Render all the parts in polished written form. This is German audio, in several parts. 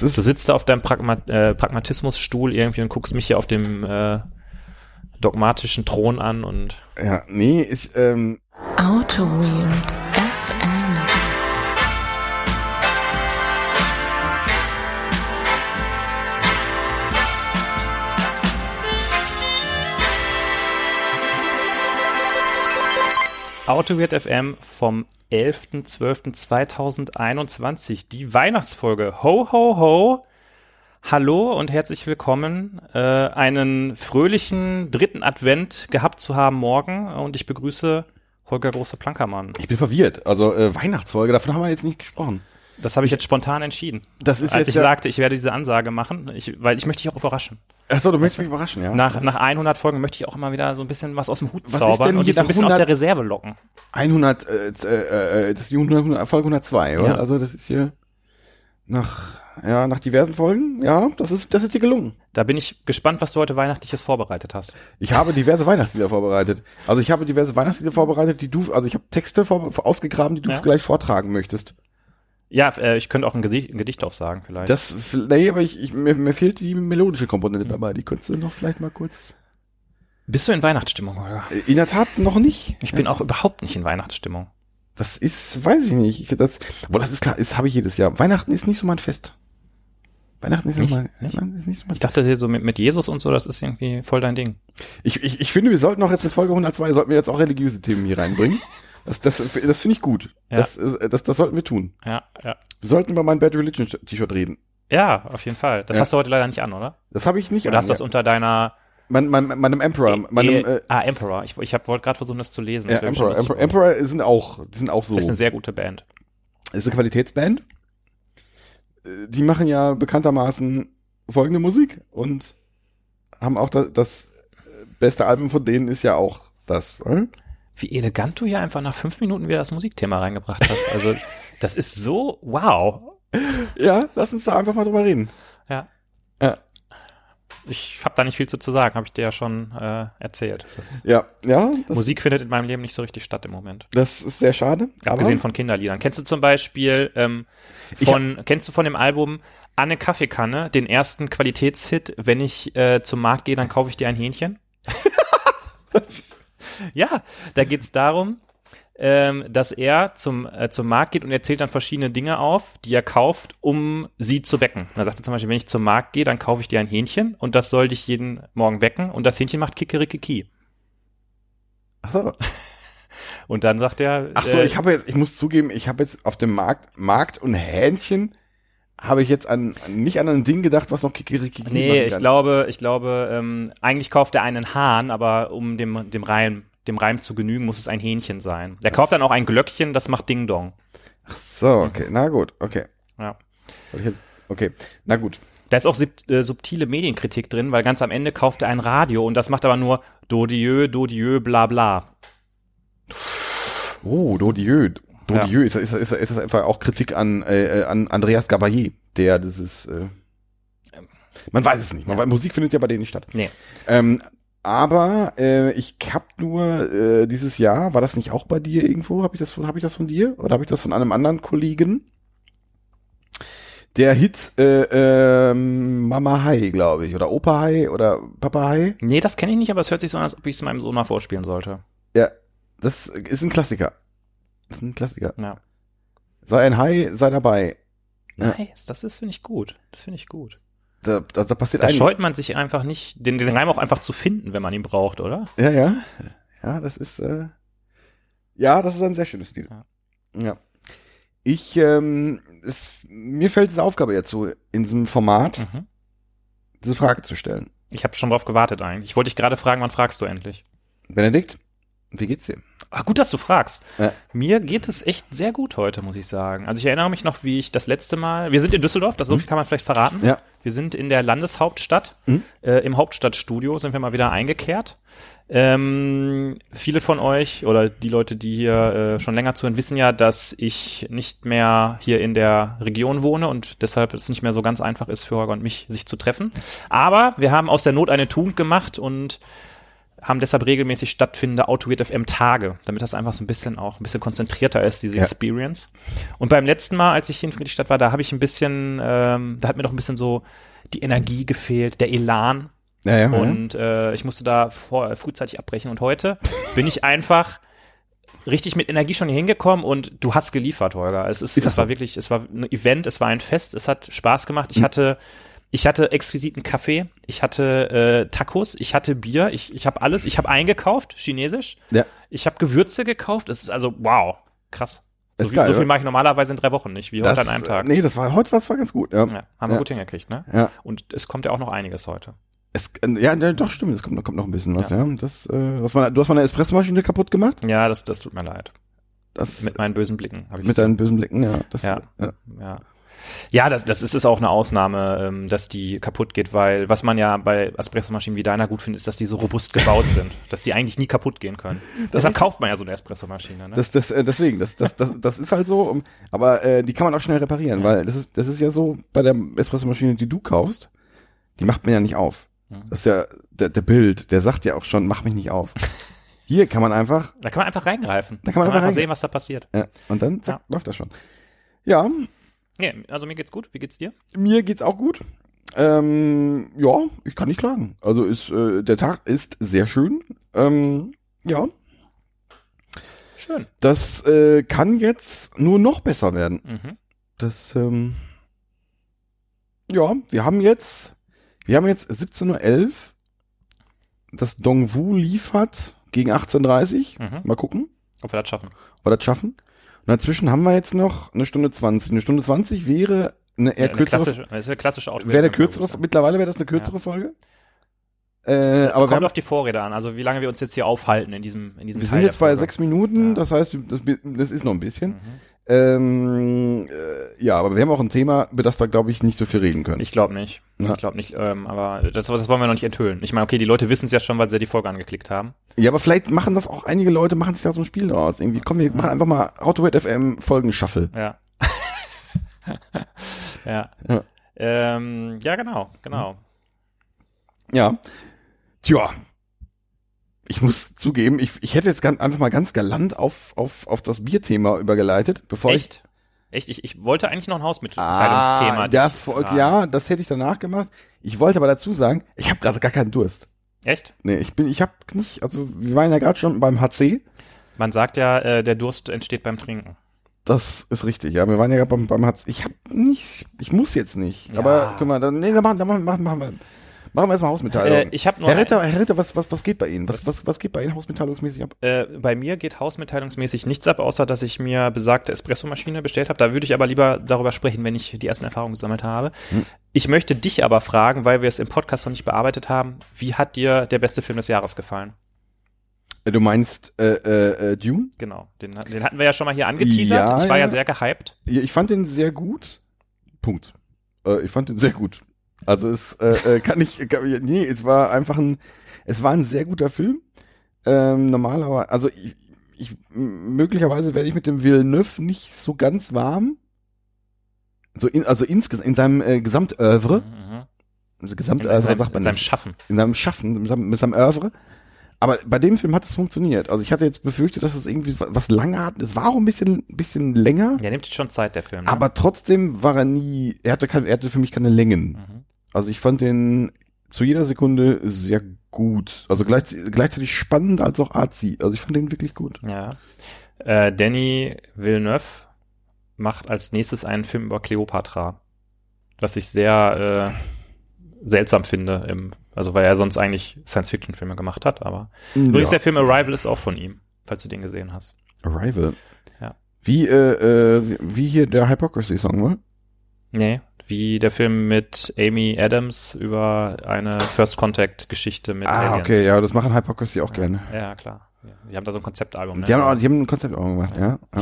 Du sitzt da auf deinem Pragmatismusstuhl irgendwie und guckst mich hier auf dem dogmatischen Thron an und... Ja, nee, Auto Weird FM. Auto Weird FM vom 11.12.2021, die Weihnachtsfolge. Ho, ho, ho. Hallo und herzlich willkommen. Einen fröhlichen dritten Advent gehabt zu haben morgen und ich begrüße Holger Große-Plankermann. Ich bin verwirrt. Also Weihnachtsfolge, davon haben wir jetzt nicht gesprochen. Das habe ich jetzt spontan entschieden. Das ist als jetzt ich sagte, ich werde diese Ansage machen, weil ich möchte dich auch überraschen. Achso, du möchtest mich überraschen, ja. Nach 100 Folgen möchte ich auch immer wieder so ein bisschen was aus dem Hut Was ist zaubern denn und hier dich so ein nach bisschen 100 aus der Reserve locken. 100, das ist die Folge 102, oder? Ja. Also das ist hier nach diversen Folgen, ja, das ist dir gelungen. Da bin ich gespannt, was du heute Weihnachtliches vorbereitet hast. Ich habe diverse Weihnachtslieder vorbereitet. Also ich habe diverse Weihnachtslieder vorbereitet, ich habe Texte ausgegraben, die du gleich vortragen möchtest. Ja, ich könnte auch ein Gedicht aufsagen vielleicht. Aber mir fehlt die melodische Komponente dabei. Die könntest du noch vielleicht mal kurz... Bist du in Weihnachtsstimmung, Holger? In der Tat noch nicht. Ich bin auch überhaupt nicht in Weihnachtsstimmung. Das ist, weiß ich nicht. Das ist klar, das habe ich jedes Jahr. Weihnachten ist nicht so mein Fest. Weihnachten ist nicht so mein Fest. Ich dachte so mit Jesus und so, das ist irgendwie voll dein Ding. Ich finde, wir sollten auch jetzt mit Folge 102 auch religiöse Themen hier reinbringen. Das finde ich gut. Ja. Das sollten wir tun. Ja. Wir sollten über mein Bad Religion T-Shirt reden. Ja, auf jeden Fall. Das hast du heute leider nicht an, oder? Das habe ich nicht Oder hast du das unter deiner... Meinem Emperor. Emperor. Ich wollte gerade versuchen, das zu lesen. Ja, Das Emperor sind auch so. Das ist eine sehr gute Band. Das ist eine Qualitätsband. Die machen ja bekanntermaßen folgende Musik und haben auch das beste Album von denen ist ja auch das. Wie elegant du hier einfach nach 5 Minuten wieder das Musikthema reingebracht hast. Also, das ist so, wow. Ja, lass uns da einfach mal drüber reden. Ja. Ich habe da nicht viel zu sagen, habe ich dir ja schon erzählt. Musik findet in meinem Leben nicht so richtig statt im Moment. Das ist sehr schade. Abgesehen von Kinderliedern. Kennst du zum Beispiel kennst du von dem Album Anne Kaffeekanne, den ersten Qualitätshit, wenn ich zum Markt gehe, dann kaufe ich dir ein Hähnchen? Ja, da geht's darum, dass er zum Markt geht und er zählt dann verschiedene Dinge auf, die er kauft, um sie zu wecken. Er sagte zum Beispiel, wenn ich zum Markt gehe, dann kaufe ich dir ein Hähnchen und das soll dich jeden Morgen wecken und das Hähnchen macht Kikerikiki. Ach so. Und dann sagt er... Ach so, ich muss zugeben, ich habe jetzt auf dem Markt und Hähnchen habe ich jetzt nicht an ein Ding gedacht, was noch Kikerikiki macht. Nee, ich glaube, eigentlich kauft er einen Hahn, aber um dem Reim zu genügen, muss es ein Hähnchen sein. Der kauft dann auch ein Glöckchen, das macht Ding Dong. Ach so, okay. Na gut, okay. Ja. Okay, na gut. Da ist auch subtile Medienkritik drin, weil ganz am Ende kauft er ein Radio und das macht aber nur Dodieu, bla bla. Oh, Dodieu. Dodieu, ist das einfach auch Kritik an Andreas Gabayé, der dieses man weiß es nicht. Musik findet ja bei denen nicht statt. Nee. Aber ich hab nur dieses Jahr, war das nicht auch bei dir irgendwo? Hab ich das von dir? Oder habe ich das von einem anderen Kollegen? Der Hit Mama Hai, glaube ich. Oder Opa Hai oder Papa Hai. Nee, das kenne ich nicht, aber es hört sich so an, als ob ich es meinem Sohn mal vorspielen sollte. Ja, das ist ein Klassiker. Ja. Sei ein Hai, sei dabei. Ja. Nice, das finde ich gut. Da passiert Da scheut man sich einfach nicht, den Reim auch einfach zu finden, wenn man ihn braucht, oder? Ja, das ist das ist ein sehr schönes Lied. Ja. Mir fällt diese Aufgabe jetzt so in diesem Format, diese Frage zu stellen. Ich habe schon drauf gewartet eigentlich. Ich wollte dich gerade fragen, wann fragst du endlich? Benedikt, wie geht's dir? Ach, gut, dass du fragst. Ja. Mir geht es echt sehr gut heute, muss ich sagen. Also ich erinnere mich noch, wie ich das letzte Mal, wir sind in Düsseldorf, so viel kann man vielleicht verraten. Ja. Wir sind in der Landeshauptstadt, im Hauptstadtstudio sind wir mal wieder eingekehrt. Viele von euch oder die Leute, die hier schon länger zuhören, wissen ja, dass ich nicht mehr hier in der Region wohne und deshalb es nicht mehr so ganz einfach ist für Holger und mich, sich zu treffen. Aber wir haben aus der Not eine Tugend gemacht und haben deshalb regelmäßig stattfindende Auto-Weird FM Tage, damit das einfach so ein bisschen konzentrierter ist, diese Experience. Und beim letzten Mal, als ich hier in Friedrichstadt war, da habe ich ein bisschen, da hat mir doch ein bisschen so die Energie gefehlt, der Elan. Und ich musste da frühzeitig abbrechen. Und heute bin ich einfach richtig mit Energie schon hier hingekommen und du hast geliefert, Holger. Es war ein Event, es war ein Fest, es hat Spaß gemacht. Ich hatte exquisiten Kaffee, ich hatte Tacos, ich hatte Bier, ich habe alles, ich habe eingekauft, chinesisch. Ja. Ich habe Gewürze gekauft. Es ist also, wow, krass. So viel mache ich normalerweise in 3 Wochen nicht, wie heute an einem Tag. Nee, heute war ganz gut. Ja. Haben wir gut hingekriegt, ne? Ja. Und es kommt ja auch noch einiges heute. Doch, stimmt, es kommt noch ein bisschen was, ja. Du hast meine Espressomaschine kaputt gemacht? Ja, das tut mir leid. Mit meinen bösen Blicken. Mit deinen bösen Blicken, ja. Ja, das ist auch eine Ausnahme, dass die kaputt geht, weil was man ja bei Espressomaschinen wie deiner gut findet, ist, dass die so robust gebaut sind, dass die eigentlich nie kaputt gehen können. Deshalb kauft man ja so eine Espressomaschine. Ne? Deswegen, das ist halt so, aber die kann man auch schnell reparieren, weil das ist ja so, bei der Espressomaschine, die du kaufst, die macht man ja nicht auf. Das ist ja der Bild, der sagt ja auch schon, mach mich nicht auf. Hier kann man einfach... Da kann man einfach reingreifen. Da kann man einfach sehen, was da passiert. Ja, und dann zack, läuft das schon. Ja. Ja, also mir geht's gut. Wie geht's dir? Mir geht's auch gut. Ja, ich kann nicht klagen. Also der Tag ist sehr schön. Ja. Schön. Das kann jetzt nur noch besser werden. Das, ja, wir haben jetzt 17:11 Uhr. Das Dongwu liefert gegen 18:30 Uhr. Mal gucken. Ob wir das schaffen. Und dazwischen haben wir jetzt noch 1:20. 1:20 wäre eine eher kürzere. Das ist eine klassische Outfit. Mittlerweile wäre das eine kürzere Folge. Aber kommt auf die Vorrede an, also wie lange wir uns jetzt hier aufhalten in diesem Wir sind jetzt bei 6 Minuten, das heißt, das ist noch ein bisschen. Ja, aber wir haben auch ein Thema, über das wir, glaube ich, nicht so viel reden können. Ich glaube nicht. Ja. Ich glaube nicht, aber das wollen wir noch nicht enthüllen. Ich meine, okay, die Leute wissen es ja schon, weil sie ja die Folge angeklickt haben. Ja, aber vielleicht machen das auch einige Leute, machen sich da so ein Spiel draus. Irgendwie, komm, wir machen einfach mal Auto-Weird FM Folgen-Shuffle. Ja. Ja, genau. Ja. Tja. Ich muss zugeben, ich hätte jetzt einfach mal ganz galant auf das Bierthema übergeleitet, bevor Echt? Ich wollte eigentlich noch ein Hausmitteilungsthema. Ja, das hätte ich danach gemacht. Ich wollte aber dazu sagen, ich habe gerade gar keinen Durst. Echt? Nee, ich habe nicht, also wir waren ja gerade schon beim HC. Man sagt ja, der Durst entsteht beim Trinken. Das ist richtig, ja. Wir waren ja gerade beim HC. Ich muss jetzt nicht. Ja. Aber guck mal, dann machen wir erstmal Hausmitteilung. Herr Ritter, was geht bei Ihnen? Was geht bei Ihnen hausmitteilungsmäßig ab? Bei mir geht hausmitteilungsmäßig nichts ab, außer dass ich mir besagte Espressomaschine bestellt habe. Da würde ich aber lieber darüber sprechen, wenn ich die ersten Erfahrungen gesammelt habe. Ich möchte dich aber fragen, weil wir es im Podcast noch nicht bearbeitet haben, wie hat dir der beste Film des Jahres gefallen? Du meinst Dune? Genau, den hatten wir ja schon mal hier angeteasert. Ja, ich war ja sehr gehypt. Ich fand den sehr gut. Punkt. Ich fand den sehr gut. Also es war einfach ein sehr guter Film. Normalerweise, also möglicherweise werde ich mit dem Villeneuve nicht so ganz warm. Also insgesamt in seinem Gesamtœuvre. Also Gesamtœuvre sagt man in seinem Schaffen. In seinem Schaffen, mit seinem Œuvre. Aber bei dem Film hat es funktioniert. Also ich hatte jetzt befürchtet, dass es irgendwie was langatmig. Es war auch ein bisschen länger. Ja, nimmt schon Zeit, der Film. Ne? Aber trotzdem war er hatte für mich keine Längen. Also ich fand den zu jeder Sekunde sehr gut. Also gleichzeitig spannend als auch artsy. Also ich fand den wirklich gut. Ja. Denis Villeneuve macht als nächstes einen Film über Kleopatra. Was ich sehr seltsam finde, weil er sonst eigentlich Science-Fiction-Filme gemacht hat, aber übrigens der Film Arrival ist auch von ihm, falls du den gesehen hast. Arrival? Ja. Wie hier der Hypocrisy-Song, oder? Nee, wie der Film mit Amy Adams über eine First-Contact-Geschichte mit Aliens. Okay, ja, das machen Hypocrisy auch gerne. Ja, klar. Die haben da so ein Konzeptalbum. Ne? Die haben ein Konzeptalbum gemacht,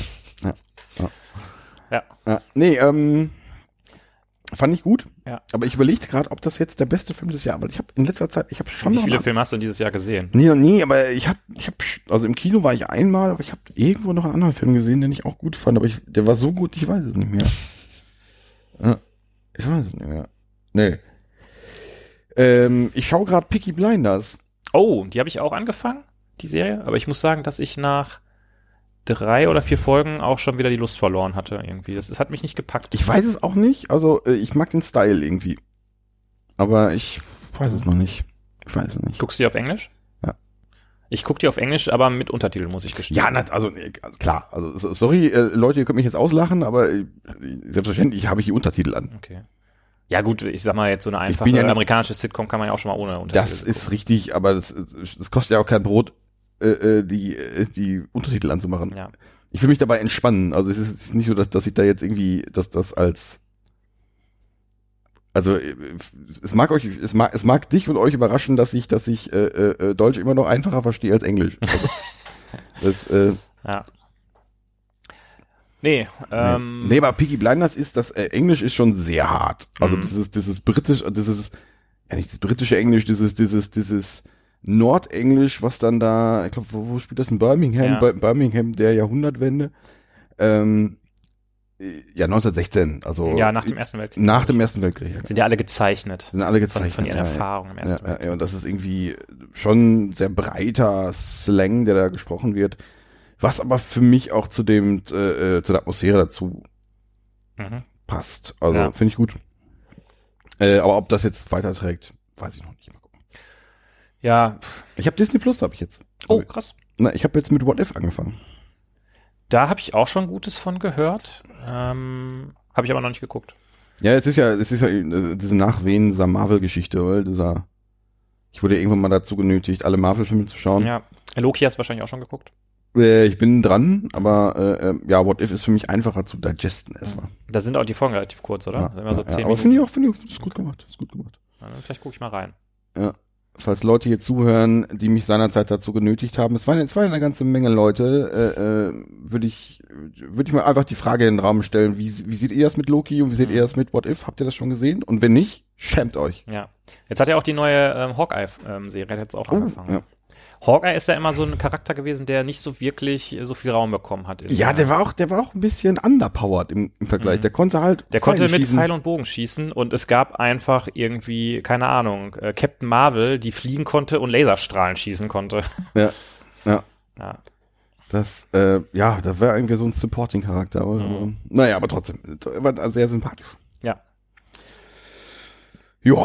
ja. Nee, fand ich gut. Ja. Aber ich überlegte gerade, ob das jetzt der beste Film des Jahres, weil ich habe in letzter Zeit, Wie viele Filme hast du in dieses Jahr gesehen? Nee, aber also im Kino war ich einmal, aber ich habe irgendwo noch einen anderen Film gesehen, den ich auch gut fand, aber der war so gut, ich weiß es nicht mehr. Ja, ich weiß es nicht mehr. Nee. Ich schaue gerade Peaky Blinders. Oh, die habe ich auch angefangen, die Serie. Aber ich muss sagen, dass ich nach 3 oder 4 Folgen auch schon wieder die Lust verloren hatte irgendwie. Das hat mich nicht gepackt. Ich weiß es auch nicht. Also ich mag den Style irgendwie. Aber ich weiß es noch nicht. Ich weiß es nicht. Guckst du die auf Englisch? Ja. Ich gucke die auf Englisch, aber mit Untertitel, muss ich gestehen. Ja, also klar. Also sorry, Leute, ihr könnt mich jetzt auslachen, aber selbstverständlich habe ich die Untertitel an. Okay. Ja gut, ich sag mal jetzt so eine einfache amerikanische Sitcom kann man ja auch schon mal ohne Untertitel Das ist richtig, aber das kostet ja auch kein Brot, die Untertitel anzumachen. Ja. Ich will mich dabei entspannen. Also es ist nicht so, dass ich da jetzt irgendwie das als also es mag dich und euch überraschen, dass ich Deutsch immer noch einfacher verstehe als Englisch. Also, ja. Nee, nee, aber Peaky Blinders Englisch ist schon sehr hart. Also dieses britisch, ja nicht das britische Englisch, dieses Nordenglisch, was dann da, ich glaube, wo spielt das in Birmingham? Ja. Birmingham der Jahrhundertwende. Ja, 1916, also. Ja, nach dem Ersten Weltkrieg. Nach dem Ersten Weltkrieg. Ja. Sind ja alle gezeichnet. Sind alle gezeichnet. Von ihren Erfahrungen im Ersten Weltkrieg. Ja, und das ist irgendwie schon sehr breiter Slang, der da gesprochen wird. Was aber für mich auch zu der Atmosphäre dazu passt. Also, finde ich gut. Aber ob das jetzt weiterträgt, weiß ich noch nicht. Mal gucken. Ja. Ich habe Disney Plus, habe ich jetzt. Oh, krass. Na, ich habe jetzt mit What If angefangen. Da habe ich auch schon Gutes von gehört. Habe ich aber noch nicht geguckt. Ja, es ist ja diese Nachwehen dieser Marvel-Geschichte, oder? Ich wurde irgendwann mal dazu genötigt, alle Marvel-Filme zu schauen. Ja. Loki hast du wahrscheinlich auch schon geguckt. Ich bin dran, aber ja, What If ist für mich einfacher zu digesten erstmal. Da sind auch die Folgen relativ kurz, oder? Ja, sind immer so 10 aber finde ich auch, das ist gut gemacht. Ja, vielleicht gucke ich mal rein. Ja. Falls Leute hier zuhören, die mich seinerzeit dazu genötigt haben, es waren eine ganze Menge Leute, würde ich mal einfach die Frage in den Raum stellen, wie seht ihr das mit Loki und wie seht ihr das mit What If? Habt ihr das schon gesehen? Und wenn nicht, schämt euch. Ja. Jetzt hat ja auch die neue Hawkeye-Serie jetzt auch angefangen. Ja. Hawkeye ist ja immer so ein Charakter gewesen, der nicht so wirklich so viel Raum bekommen hat. Ja, der war auch ein bisschen underpowered im Vergleich. Der konnte mit Pfeil und Bogen schießen und es gab einfach irgendwie, keine Ahnung, Captain Marvel, die fliegen konnte und Laserstrahlen schießen konnte. Ja. Das, da war irgendwie so ein Supporting-Charakter. Naja, aber trotzdem, war sehr sympathisch. Ja. Ja.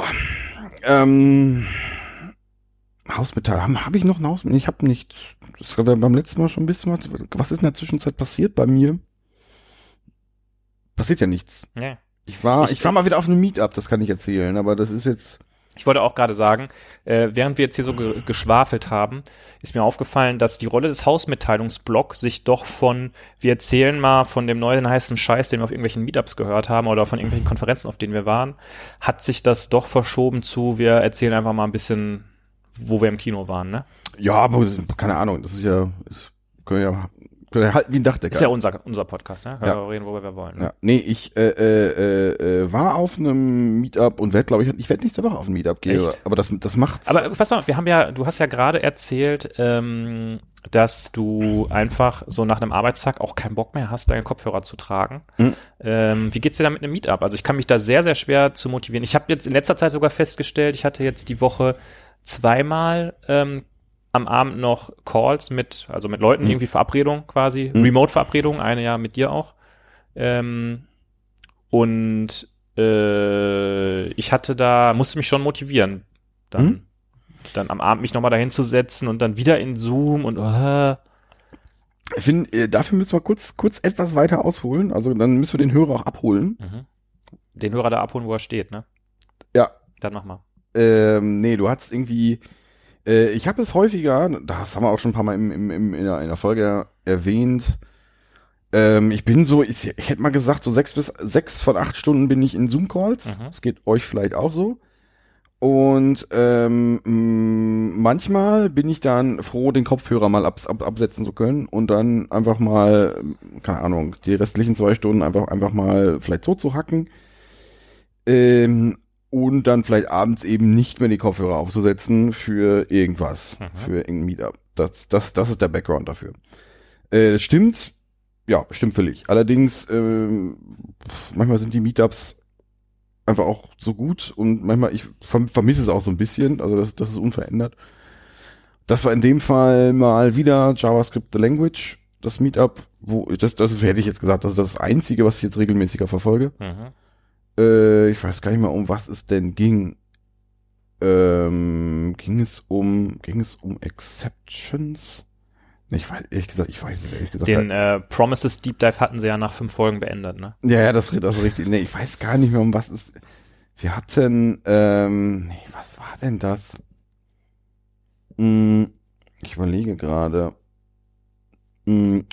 Hausmetall. Habe ich noch ein Hausmetall? Ich habe nichts. Das war beim letzten Mal schon ein bisschen was ist in der Zwischenzeit passiert bei mir? Passiert ja nichts. Ja. Ich war mal wieder auf einem Meetup, das kann ich erzählen, aber das ist jetzt. Ich wollte auch gerade sagen, während wir jetzt hier so geschwafelt haben, ist mir aufgefallen, dass die Rolle des Hausmitteilungsblog sich doch wir erzählen mal von dem neuen heißen Scheiß, den wir auf irgendwelchen Meetups gehört haben oder von irgendwelchen Konferenzen, auf denen wir waren, hat sich das doch verschoben zu, wir erzählen einfach mal ein bisschen, wo wir im Kino waren, ne? Ja, aber keine Ahnung, das ist ja, können wir halten wie ein Dachdecker. Das ist ja unser Podcast, ne? Können wir reden, worüber wir wollen. Ne? Ja. Nee, ich war auf einem Meetup und werde nächste Woche auf ein Meetup gehen. Echt? Aber das macht's. Aber pass mal, du hast ja gerade erzählt, dass du einfach so nach einem Arbeitstag auch keinen Bock mehr hast, deinen Kopfhörer zu tragen. Wie geht's dir da mit einem Meetup? Also ich kann mich da sehr, sehr schwer zu motivieren. Ich habe jetzt in letzter Zeit sogar festgestellt, ich hatte jetzt die Woche zweimal am Abend noch Calls mit Leuten, irgendwie Verabredung quasi, Remote-Verabredung, eine ja mit dir auch. Ich musste mich schon motivieren, dann am Abend mich nochmal dahin zu setzen und dann wieder in Zoom und Ich finde, dafür müssen wir kurz etwas weiter ausholen, also dann müssen wir den Hörer auch abholen. Den Hörer da abholen, wo er steht, ne? Ja. Dann mach mal. Nee, du hattest irgendwie, ich habe es häufiger, das haben wir auch schon ein paar Mal in der Folge erwähnt, ich bin so, ich hätte mal gesagt, so 6 von 8 Stunden bin ich in Zoom-Calls. Das geht euch vielleicht auch so. Und manchmal bin ich dann froh, den Kopfhörer mal absetzen zu können und dann einfach mal, keine Ahnung, die restlichen 2 Stunden einfach mal vielleicht so zu hacken. Und dann vielleicht abends eben nicht mehr die Kopfhörer aufzusetzen für irgendwas, für irgendein Meetup. Das ist der Background dafür. Stimmt völlig. Allerdings, manchmal sind die Meetups einfach auch so gut und manchmal, ich vermisse es auch so ein bisschen, also das ist unverändert. Das war in dem Fall mal wieder JavaScript the Language, das Meetup, wo das hätte ich jetzt gesagt, das ist das Einzige, was ich jetzt regelmäßiger verfolge. Ich weiß gar nicht mehr, um was es denn ging. Ging es um Exceptions? Ich weiß es ehrlich gesagt. Den Promises Deep Dive hatten sie ja nach 5 Folgen beendet, ne? Ja, das ist richtig. Nee, ich weiß gar nicht mehr, um was es. Wir hatten, was war denn das? Ich überlege gerade. Nee,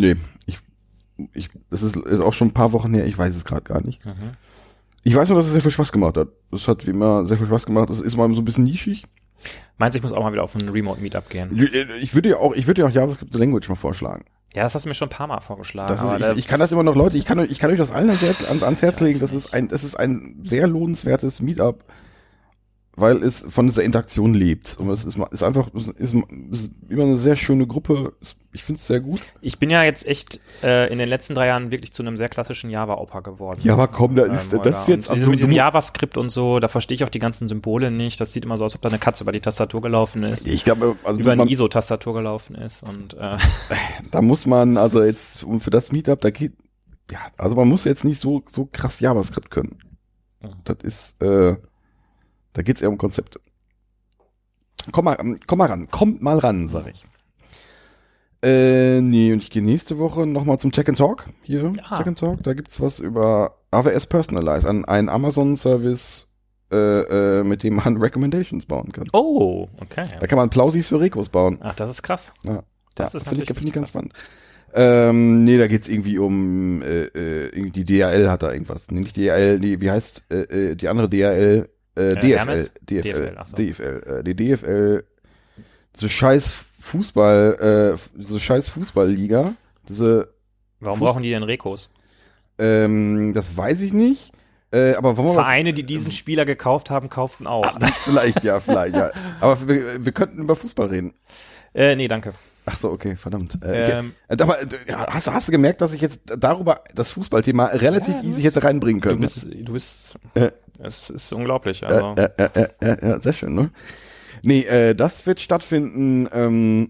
es ist auch schon ein paar Wochen her, ich weiß es gerade gar nicht. Ich weiß nur, dass es sehr viel Spaß gemacht hat. Das hat wie immer sehr viel Spaß gemacht. Das ist mal so ein bisschen nischig. Meinst du, ich muss auch mal wieder auf ein Remote-Meetup gehen? Ich würde ja auch JavaScript the Language mal vorschlagen. Ja, das hast du mir schon ein paar Mal vorgeschlagen. Ich kann das immer noch, Leute, ich kann euch das allen ans Herz legen. Das ist ein sehr lohnenswertes Meetup, weil es von dieser Interaktion lebt. Und es ist immer eine sehr schöne Gruppe. Ich finde es sehr gut. Ich bin ja jetzt echt in den letzten 3 Jahren wirklich zu einem sehr klassischen Java-Opa geworden. Ja, aber komm, das ist jetzt... Also mit diesem JavaScript und so, da verstehe ich auch die ganzen Symbole nicht. Das sieht immer so aus, als ob da eine Katze über die Tastatur gelaufen ist. Ich glaube, also über eine ISO-Tastatur gelaufen ist. Und da muss man, also jetzt für das Meetup, also man muss jetzt nicht so krass JavaScript können. Das ist... Da geht's eher um Konzepte. Kommt mal ran, sag ich. Und ich gehe nächste Woche nochmal zum Tech and Talk. Hier, ja. Tech and Talk, da gibt's was über AWS Personalize, ein Amazon-Service, mit dem man Recommendations bauen kann. Oh, okay. Da kann man Plausis für Rekos bauen. Ach, das ist krass. Ja, das ist finde ich ganz spannend. Da geht's irgendwie um die DHL hat da irgendwas. Nicht DHL, wie heißt die andere DHL? DFL. Die DFL, diese scheiß Fußballliga. Warum brauchen die denn Rekos? Das weiß ich nicht. Aber Vereine, die diesen Spieler gekauft haben, kauften auch. Vielleicht ja. Aber wir könnten über Fußball reden. Nee, danke. Ach so, okay, verdammt. Aber hast du gemerkt, dass ich jetzt darüber das Fußballthema relativ easy hätte reinbringen können? Du bist es ist unglaublich. Also. Ja, sehr schön, ne? Nee, das wird stattfinden.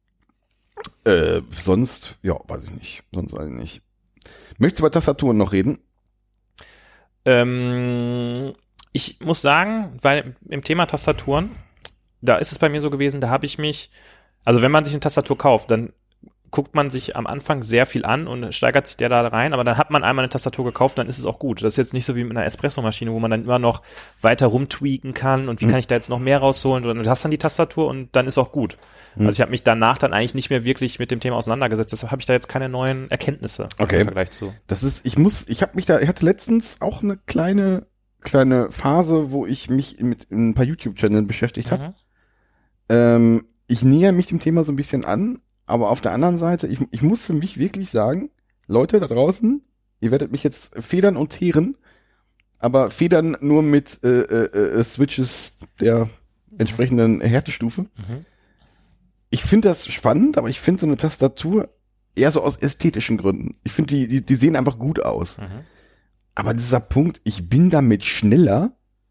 Sonst, weiß ich nicht. Möchtest du über Tastaturen noch reden? Ich muss sagen, weil im Thema Tastaturen, da ist es bei mir so gewesen, da habe ich mich, also wenn man sich eine Tastatur kauft, dann guckt man sich am Anfang sehr viel an und steigert sich der da rein, aber dann hat man einmal eine Tastatur gekauft, dann ist es auch gut. Das ist jetzt nicht so wie mit einer Espresso-Maschine, wo man dann immer noch weiter rumtweaken kann und wie kann ich da jetzt noch mehr rausholen, und du hast dann die Tastatur und dann ist auch gut. Also ich habe mich danach dann eigentlich nicht mehr wirklich mit dem Thema auseinandergesetzt, deshalb habe ich da jetzt keine neuen Erkenntnisse im Vergleich zu. Ich hatte letztens auch eine kleine Phase, wo ich mich mit ein paar YouTube-Channeln beschäftigt habe. Ich näher mich dem Thema so ein bisschen an, aber auf der anderen Seite, ich muss für mich wirklich sagen, Leute da draußen, ihr werdet mich jetzt federn und teeren, aber federn nur mit Switches der entsprechenden Härtestufe. Ich finde das spannend, aber ich finde so eine Tastatur eher so aus ästhetischen Gründen. Ich finde, die sehen einfach gut aus. Aber dieser Punkt, ich bin damit schneller,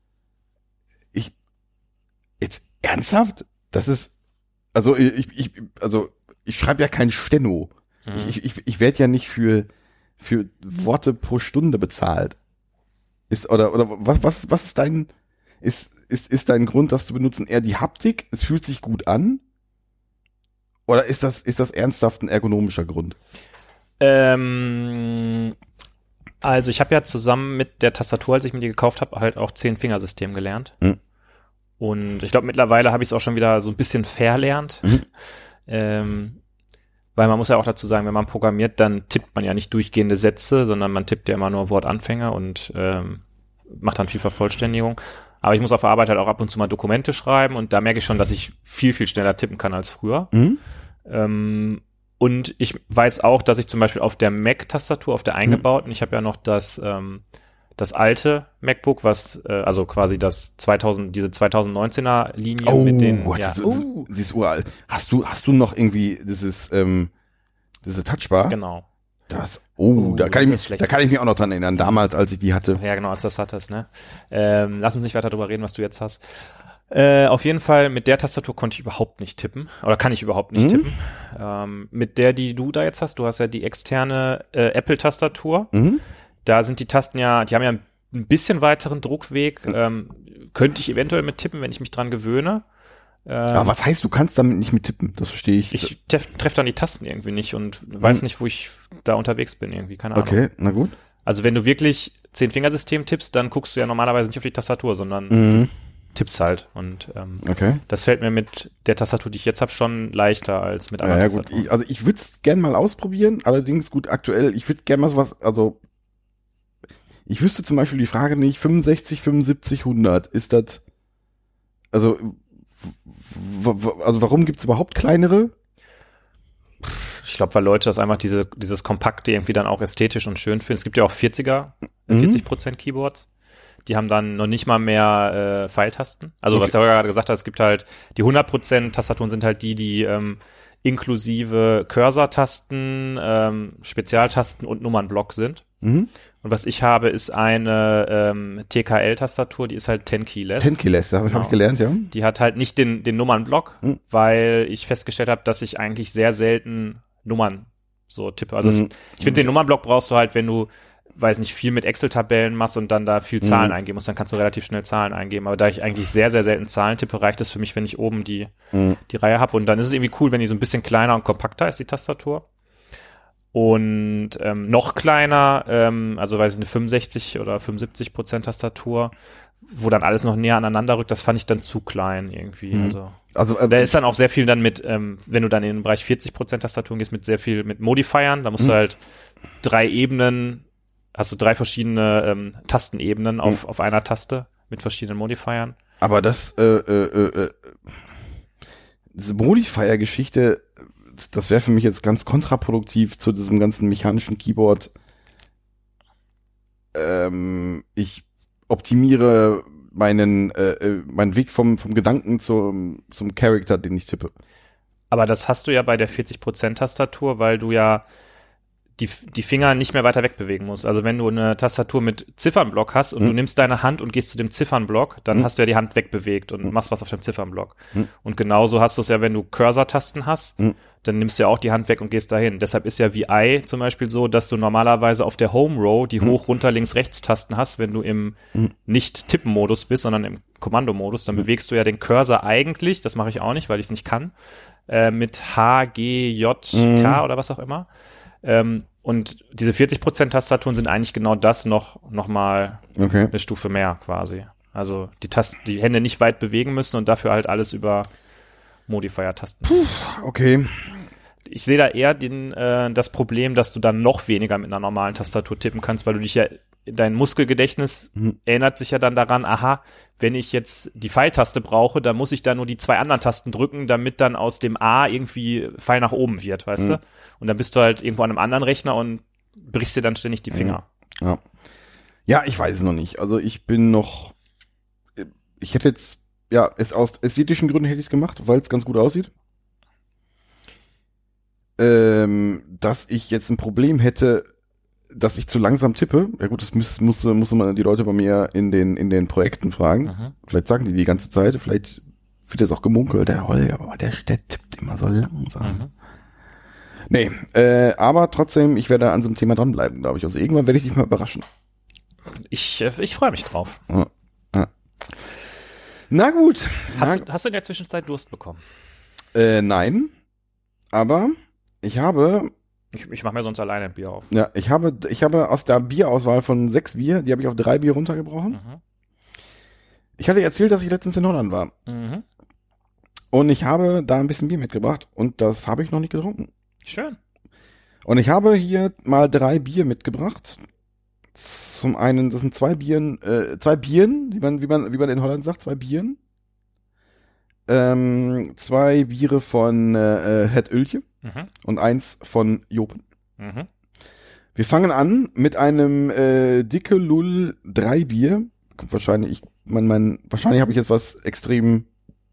jetzt ernsthaft? Das ist, also ich schreibe ja kein Steno. Ich werde ja nicht für Worte pro Stunde bezahlt. Oder was ist dein dein Grund, das zu benutzen, eher die Haptik? Es fühlt sich gut an? Oder ist das ernsthaft ein ergonomischer Grund? Also ich habe ja zusammen mit der Tastatur, als ich mir die gekauft habe, halt auch 10-Fingersystem gelernt. Und ich glaube, mittlerweile habe ich es auch schon wieder so ein bisschen verlernt. Weil man muss ja auch dazu sagen, wenn man programmiert, dann tippt man ja nicht durchgehende Sätze, sondern man tippt ja immer nur Wortanfänger und macht dann viel Vervollständigung. Aber ich muss auf der Arbeit halt auch ab und zu mal Dokumente schreiben und da merke ich schon, dass ich viel, viel schneller tippen kann als früher. Und ich weiß auch, dass ich zum Beispiel auf der Mac-Tastatur, auf der eingebauten, ich habe ja noch das alte MacBook, was also quasi diese 2019er Linie mit den die ist uralt. Hast du noch irgendwie diese Touchbar? Genau. Da kann ich mich auch noch dran erinnern, damals, als ich die hatte. Ja, genau, als das hattest, ne? Lass uns nicht weiter drüber reden, was du jetzt hast. Auf jeden Fall, mit der Tastatur konnte ich überhaupt nicht tippen. Oder kann ich überhaupt nicht tippen. Mit der, die du da jetzt hast, du hast ja die externe Apple-Tastatur. Da sind die Tasten ja, die haben ja ein bisschen weiteren Druckweg. Könnte ich eventuell mit tippen, wenn ich mich dran gewöhne. Aber was heißt, du kannst damit nicht mit tippen? Das verstehe ich. Ich treffe dann die Tasten irgendwie nicht und weiß nicht, wo ich da unterwegs bin irgendwie. Keine Ahnung. Okay, na gut. Also wenn du wirklich 10-Fingersystem tippst, dann guckst du ja normalerweise nicht auf die Tastatur, sondern du tippst halt. Und okay. Das fällt mir mit der Tastatur, die ich jetzt habe, schon leichter als mit anderen Tastaturen. Gut. Ich würde es gerne mal ausprobieren, allerdings gut aktuell, ich würde gerne mal sowas, also ich wüsste zum Beispiel die Frage nicht, 65, 75, 100, ist das, also warum gibt's überhaupt kleinere? Ich glaube, weil Leute das einfach dieses Kompakte irgendwie dann auch ästhetisch und schön finden. Es gibt ja auch 40% Keyboards. Die haben dann noch nicht mal mehr Pfeiltasten. Also was der Holger gerade gesagt hat, es gibt halt, die 100% Tastaturen sind halt die inklusive Cursor-Tasten, Spezialtasten und Nummernblock sind. Und was ich habe, ist eine TKL-Tastatur, die ist halt 10-keyless. 10-keyless, hab ich gelernt, ja. Die hat halt nicht den Nummernblock, weil ich festgestellt habe, dass ich eigentlich sehr selten Nummern so tippe. Also ich finde, den Nummernblock brauchst du halt, wenn du, weiß nicht, viel mit Excel-Tabellen machst und dann da viel Zahlen eingeben musst, dann kannst du relativ schnell Zahlen eingeben. Aber da ich eigentlich sehr, sehr selten Zahlen tippe, reicht es für mich, wenn ich oben die Reihe habe. Und dann ist es irgendwie cool, wenn die so ein bisschen kleiner und kompakter ist, die Tastatur. Und noch kleiner, also weiß ich, eine 65 oder 75% Tastatur, wo dann alles noch näher aneinander rückt, das fand ich dann zu klein irgendwie. Also da ist dann auch sehr viel dann mit, wenn du dann in den Bereich 40% Tastaturen gehst, mit sehr viel mit Modifiern, da musst du halt 3 Ebenen, hast du 3 verschiedene Tastenebenen auf einer Taste mit verschiedenen Modifiern. Aber das diese Modifier-Geschichte, das wäre für mich jetzt ganz kontraproduktiv zu diesem ganzen mechanischen Keyboard. Ich optimiere meinen Weg vom Gedanken zum Charakter, den ich tippe. Aber das hast du ja bei der 40% Tastatur, weil du ja die Finger nicht mehr weiter wegbewegen musst. Also wenn du eine Tastatur mit Ziffernblock hast und du nimmst deine Hand und gehst zu dem Ziffernblock, dann hast du ja die Hand wegbewegt und machst was auf dem Ziffernblock. Und genauso hast du es ja, wenn du Cursor-Tasten hast, dann nimmst du ja auch die Hand weg und gehst dahin. Deshalb ist ja VI zum Beispiel so, dass du normalerweise auf der Home-Row die hoch, runter, links, rechts Tasten hast, wenn du im Nicht-Tippen-Modus bist, sondern im Kommandomodus, dann bewegst du ja den Cursor eigentlich, das mache ich auch nicht, weil ich es nicht kann, mit H, G, J, K oder was auch immer. Und diese 40% Tastaturen sind eigentlich genau das noch mal eine Stufe mehr quasi. Also die Hände nicht weit bewegen müssen und dafür halt alles über Modifier-Tasten. Okay. Ich sehe da eher das Problem, dass du dann noch weniger mit einer normalen Tastatur tippen kannst, weil du dich ja, dein Muskelgedächtnis erinnert sich ja dann daran, aha, wenn ich jetzt die Pfeiltaste brauche, dann muss ich da nur die 2 anderen Tasten drücken, damit dann aus dem A irgendwie Pfeil nach oben wird, weißt du? Und dann bist du halt irgendwo an einem anderen Rechner und brichst dir dann ständig die Finger. Ja, ich weiß es noch nicht. Also ich hätte jetzt, aus ästhetischen Gründen hätte ich es gemacht, weil es ganz gut aussieht. Dass ich jetzt ein Problem hätte, dass ich zu langsam tippe. Ja gut, das musste man die Leute bei mir in den Projekten fragen. Vielleicht sagen die ganze Zeit, vielleicht wird jetzt auch gemunkelt, der Holger, aber der tippt immer so langsam. Nee, aber trotzdem, ich werde an so einem Thema dranbleiben, glaube ich. Also irgendwann werde ich dich mal überraschen. Ich freue mich drauf. Ja. Na gut. Hast du in der Zwischenzeit Durst bekommen? Nein, aber ich habe... Ich mache mir sonst alleine ein Bier auf. Ja, ich habe aus der Bierauswahl von 6 Bier, die habe ich auf 3 Bier runtergebrochen. Ich hatte erzählt, dass ich letztens in Holland war. Und ich habe da ein bisschen Bier mitgebracht und das habe ich noch nicht getrunken. Schön. Und ich habe hier mal 3 Bier mitgebracht. Zum einen, das sind 2 Bieren, wie man in Holland sagt, 2 Bieren. 2 Biere von Het Öltje und 1 von Jopen. Wir fangen an mit einem Dicke Lull 3 Bier. Wahrscheinlich habe ich jetzt was extrem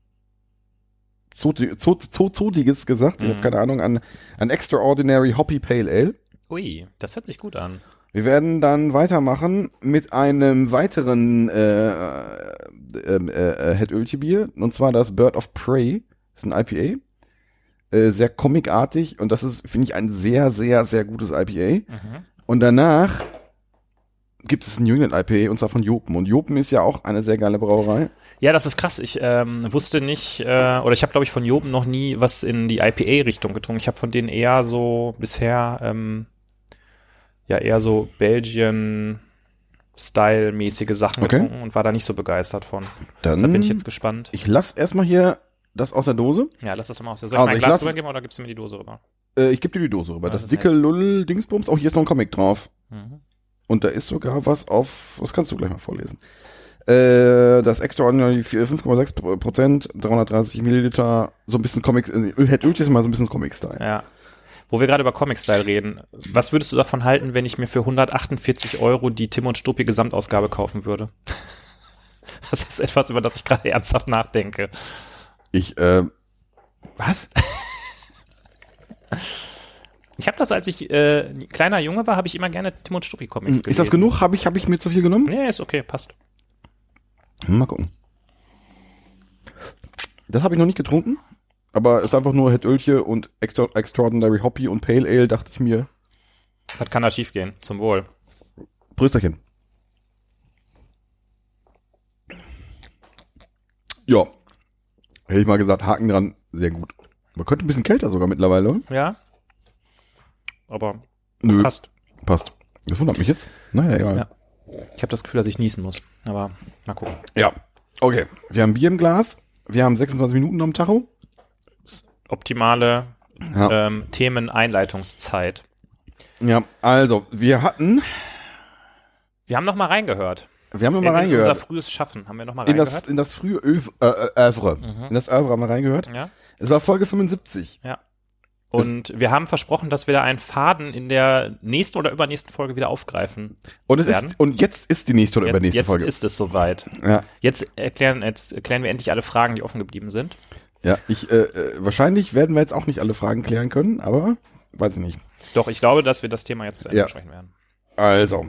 Zodiges gesagt. Ich habe keine Ahnung, an Extraordinary Hoppy Pale Ale. Ui, das hört sich gut an. Wir werden dann weitermachen mit einem weiteren Het Öltje Bier. Und zwar das Bird of Prey. Das ist ein IPA. Sehr comicartig. Und das ist, finde ich, ein sehr, sehr, sehr gutes IPA. Und danach gibt es ein New England IPA, und zwar von Jopen. Und Jopen ist ja auch eine sehr geile Brauerei. Ja, das ist krass. Ich wusste nicht, oder ich habe, glaube ich, von Jopen noch nie was in die IPA-Richtung getrunken. Ich habe von denen eher so bisher, eher so Belgien-Style-mäßige Sachen getrunken und war da nicht so begeistert von. Deshalb bin ich jetzt gespannt. Ich lasse erstmal hier das aus der Dose. Ja, lass das mal aus der Dose. Soll ich mein Glas rübergeben oder gibst du mir die Dose rüber? Ich gebe dir die Dose rüber. Das dicke Lull-Dingsbums. Auch hier ist noch ein Comic drauf. Und da ist sogar was auf, das kannst du gleich mal vorlesen. Das Extraordinary 5,6%, 330 Milliliter, so ein bisschen Comic, Het Öltje ist mal so ein bisschen Comic-Style. Ja. Wo wir gerade über Comic-Style reden, was würdest du davon halten, wenn ich mir für 148 € die Tim und Struppi Gesamtausgabe kaufen würde? Das ist etwas, über das ich gerade ernsthaft nachdenke. Was? Ich habe das, als ich kleiner Junge war, habe ich immer gerne Tim und Struppi Comics gelesen. Ist das genug? Hab ich mir zu viel genommen? Nee, ist okay, passt. Mal gucken. Das habe ich noch nicht getrunken, aber es ist einfach nur Het Öltje und Extraordinary Hoppy und Pale Ale, dachte ich mir. Was kann da schief gehen? Zum Wohl. Prösterchen. Ja. Hätte ich mal gesagt, Haken dran, sehr gut. Man könnte ein bisschen kälter sogar mittlerweile, oder? Ja. Aber Nö. passt. Das wundert mich jetzt. Naja, egal. Ja. Ich habe das Gefühl, dass ich niesen muss. Aber mal gucken. Ja. Okay. Wir haben Bier im Glas. Wir haben 26 Minuten am Tacho. Optimale Themeneinleitungszeit. Ja, also, wir haben noch mal reingehört. In unser frühes Schaffen haben wir noch mal reingehört. In das frühe Oeuvre. In das Oeuvre haben wir reingehört. Ja. Es war Folge 75. Ja. Und wir haben versprochen, dass wir da einen Faden in der nächsten oder übernächsten Folge wieder aufgreifen werden. Und jetzt ist die nächste oder übernächste Folge. Jetzt ist es soweit. Ja. Jetzt erklären wir endlich alle Fragen, die offen geblieben sind. Ja, wahrscheinlich werden wir jetzt auch nicht alle Fragen klären können, aber weiß ich nicht. Doch, ich glaube, dass wir das Thema jetzt zu Ende besprechen werden. Also,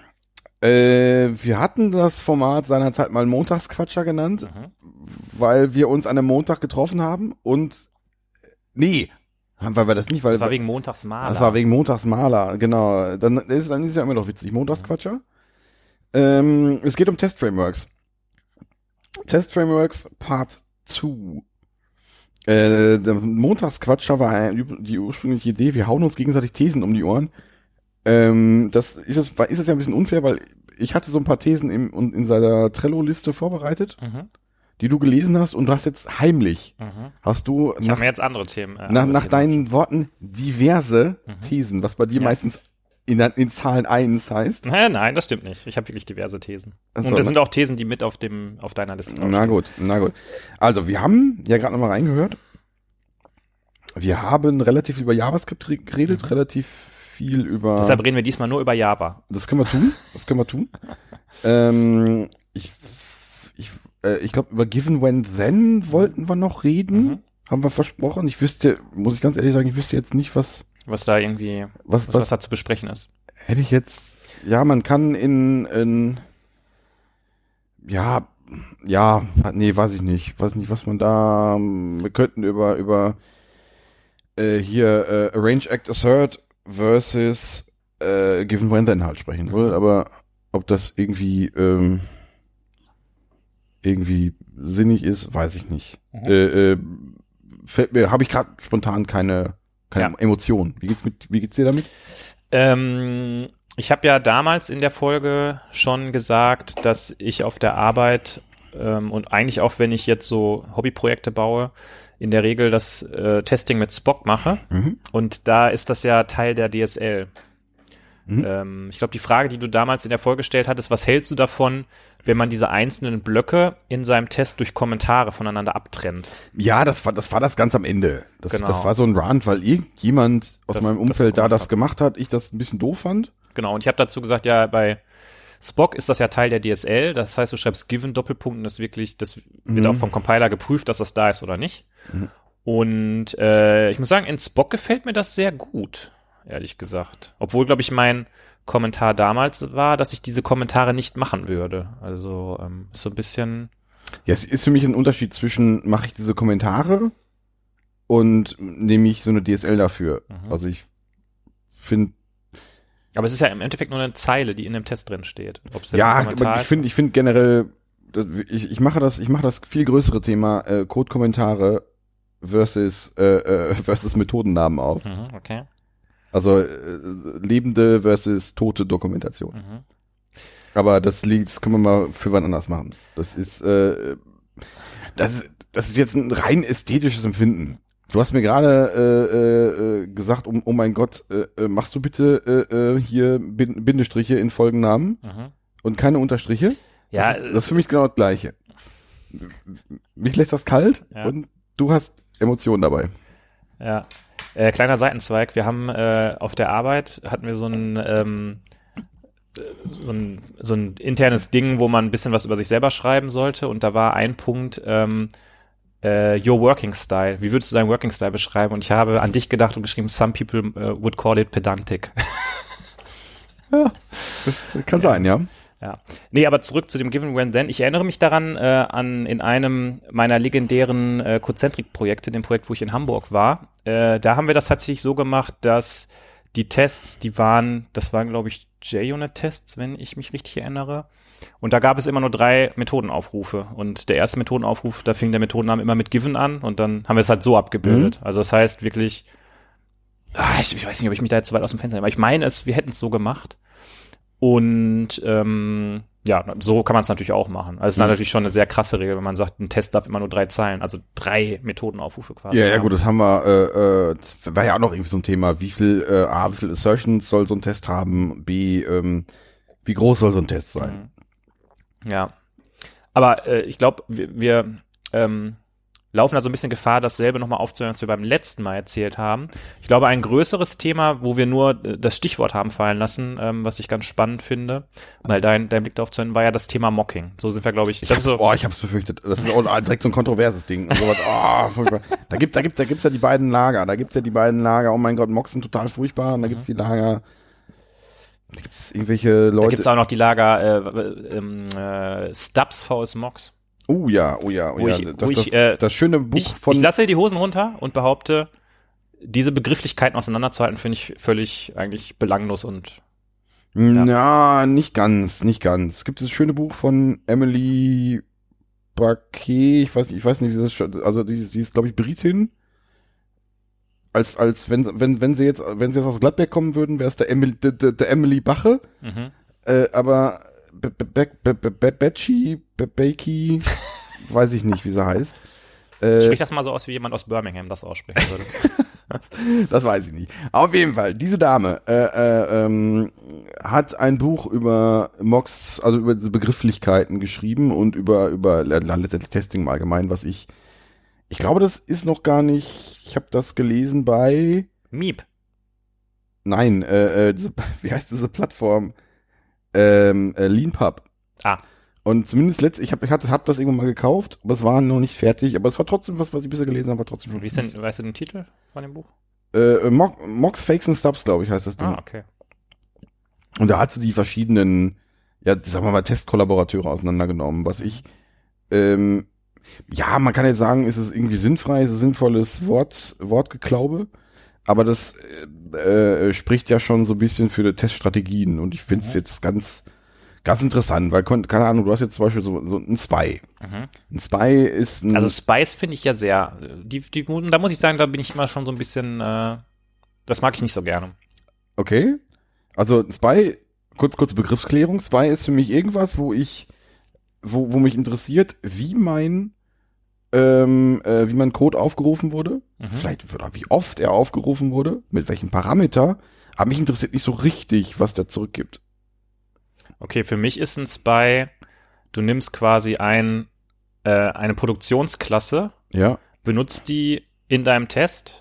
wir hatten das Format seinerzeit mal Montagsquatscher genannt, weil wir uns an einem Montag getroffen haben und weil wir das nicht, weil das war wegen Montagsmaler. Das war wegen Montagsmaler, genau. Dann ist ja immer noch witzig. Montagsquatscher. Es geht um Test-Frameworks. Test-Frameworks Part 2. Der Montagsquatscher war die ursprüngliche Idee, wir hauen uns gegenseitig Thesen um die Ohren. Das ist jetzt ja ein bisschen unfair, weil ich hatte so ein paar Thesen in seiner Trello-Liste vorbereitet, die du gelesen hast, und du hast jetzt heimlich, hast du ich habe mir jetzt andere Themen. Nach deinen Worten diverse Thesen, was bei dir meistens in Zahlen 1 heißt. Nein, das stimmt nicht. Ich habe wirklich diverse Thesen. Und das sind auch Thesen, die mit auf deiner Liste draufstehen. Na gut. Also, wir haben ja gerade nochmal reingehört. Wir haben relativ über JavaScript geredet, relativ viel über... Deshalb reden wir diesmal nur über Java. Das können wir tun. Ich glaube, über Given When Then wollten wir noch reden. Haben wir versprochen. Muss ich ganz ehrlich sagen, ich wüsste jetzt nicht, was da irgendwie, was da zu besprechen ist. Hätte ich jetzt, man kann weiß ich nicht. Weiß nicht, was man da, wir könnten über Arrange, Act, Assert versus Given When Then halt sprechen wollen, aber ob das irgendwie sinnig ist, weiß ich nicht. Habe ich gerade spontan keine Emotionen. Wie geht's dir damit? Ich habe ja damals in der Folge schon gesagt, dass ich auf der Arbeit und eigentlich auch, wenn ich jetzt so Hobbyprojekte baue, in der Regel das Testing mit Spock mache. Und da ist das ja Teil der DSL. Ich glaube, die Frage, die du damals in der Folge gestellt hattest, was hältst du davon, wenn man diese einzelnen Blöcke in seinem Test durch Kommentare voneinander abtrennt? Ja, das war das ganz am Ende. Das war so ein Rant, weil irgendjemand aus meinem Umfeld das gemacht hat, ich das ein bisschen doof fand. Genau, und ich habe dazu gesagt, ja, bei Spock ist das ja Teil der DSL, das heißt, du schreibst Given Doppelpunkt und das wird auch vom Compiler geprüft, dass das da ist oder nicht. Und ich muss sagen, in Spock gefällt mir das sehr gut, ehrlich gesagt. Obwohl, glaube ich, mein Kommentar damals war, dass ich diese Kommentare nicht machen würde. Also ist so ein bisschen Ja, es ist für mich ein Unterschied zwischen, mache ich diese Kommentare und nehme ich so eine DSL dafür. Also ich finde. Aber es ist ja im Endeffekt nur eine Zeile, die in dem Test drin steht. Ob's jetzt Ja, ein Kommentar aber ich finde generell, ich mache das viel größere Thema, Code-Kommentare versus Methodennamen auf. Okay. Also lebende versus tote Dokumentation. Aber das können wir mal für wann anders machen. Das ist jetzt ein rein ästhetisches Empfinden. Du hast mir gerade gesagt, oh mein Gott, machst du bitte hier Bindestriche in Folgennamen und keine Unterstriche? Ja, das ist für mich genau das Gleiche. Mich lässt das kalt und du hast Emotionen dabei. Ja. Kleiner Seitenzweig. Wir haben auf der Arbeit hatten wir so ein internes Ding, wo man ein bisschen was über sich selber schreiben sollte, und da war ein Punkt, your working style. Wie würdest du deinen Working Style beschreiben? Und ich habe an dich gedacht und geschrieben, some people would call it pedantic. Ja, das kann sein, ja. Ja. Nee, aber zurück zu dem Given When Then. Ich erinnere mich daran, in einem meiner legendären Cozentric-Projekte, dem Projekt, wo ich in Hamburg war, da haben wir das tatsächlich so gemacht, dass die Tests, das waren, glaube ich, JUnit-Tests, wenn ich mich richtig erinnere. Und da gab es immer nur 3 Methodenaufrufe. Und der erste Methodenaufruf, da fing der Methodenname immer mit Given an, und dann haben wir es halt so abgebildet. Also das heißt wirklich, ich weiß nicht, ob ich mich da jetzt so weit aus dem Fenster nehme, aber ich meine wir hätten es so gemacht. Und so kann man es natürlich auch machen. Also es ist natürlich schon eine sehr krasse Regel, wenn man sagt, ein Test darf immer nur 3 Zeilen, also 3 Methodenaufrufe quasi. Ja, gut, das haben wir, das war ja auch noch irgendwie so ein Thema. Wie viel Assertions soll so ein Test haben? B, wie groß soll so ein Test sein? Ja. Aber ich glaube, wir laufen da so ein bisschen Gefahr, dasselbe nochmal aufzuhören, was wir beim letzten Mal erzählt haben. Ich glaube, ein größeres Thema, wo wir nur das Stichwort haben fallen lassen, was ich ganz spannend finde, mal dein Blick darauf zu hören, war ja das Thema Mocking. So sind wir, glaube ich. Ich hab's befürchtet. Das ist auch direkt so ein kontroverses Ding. Und sowas, furchtbar. Da gibt's ja die beiden Lager. Oh mein Gott, Mocks sind total furchtbar. Und da gibt's die Lager. Da gibt's irgendwelche Leute. Da gibt's auch noch die Lager Stubbs vs. Mocks. Oh ja. Das schöne Buch ich lasse die Hosen runter und behaupte, diese Begrifflichkeiten auseinanderzuhalten, finde ich völlig eigentlich belanglos und ja, nicht ganz. Es gibt dieses schöne Buch von Emily Baquet, ich weiß nicht, wie das, also sie ist, glaube ich, Britin. Als wenn sie jetzt aus Gladbeck kommen würden, wäre es der Emily Bache. Aber Becky, weiß ich nicht, wie sie heißt. Sprich das mal so aus, wie jemand aus Birmingham das aussprechen würde. Das weiß ich nicht. Auf jeden Fall, diese Dame hat ein Buch über Mocks, also über diese Begrifflichkeiten geschrieben und über letztendlich Testing im Allgemeinen, was ich glaube, das ist noch gar nicht, ich habe das gelesen bei Meep. Nein, wie heißt diese Plattform? Leanpub. Und zumindest ich hab das irgendwann mal gekauft, aber es war noch nicht fertig, aber es war trotzdem was ich bisher gelesen habe, war trotzdem schon. Weißt du den Titel von dem Buch? Mocks, Fakes and Stubs, glaube ich, heißt das Ding. Okay. Und da hat sie die verschiedenen, sagen wir mal, Testkollaborateure auseinandergenommen, was ich, man kann jetzt sagen, ist es irgendwie sinnfrei, ist es sinnvolles Wortgeklaube, aber das spricht ja schon so ein bisschen für die Teststrategien, und ich finde es jetzt ganz interessant, weil, keine Ahnung, du hast jetzt zum Beispiel so ein Spy. Ein Spy ist also Spies finde ich ja sehr, da muss ich sagen, da bin ich immer schon so ein bisschen, das mag ich nicht so gerne. Okay. Also Spy, kurze Begriffsklärung, Spy ist für mich irgendwas, wo mich interessiert, wie mein Code aufgerufen wurde, vielleicht oder wie oft er aufgerufen wurde, mit welchem Parameter, aber mich interessiert nicht so richtig, was der zurückgibt. Okay, für mich ist ein Spy, du nimmst quasi eine Produktionsklasse, benutzt die in deinem Test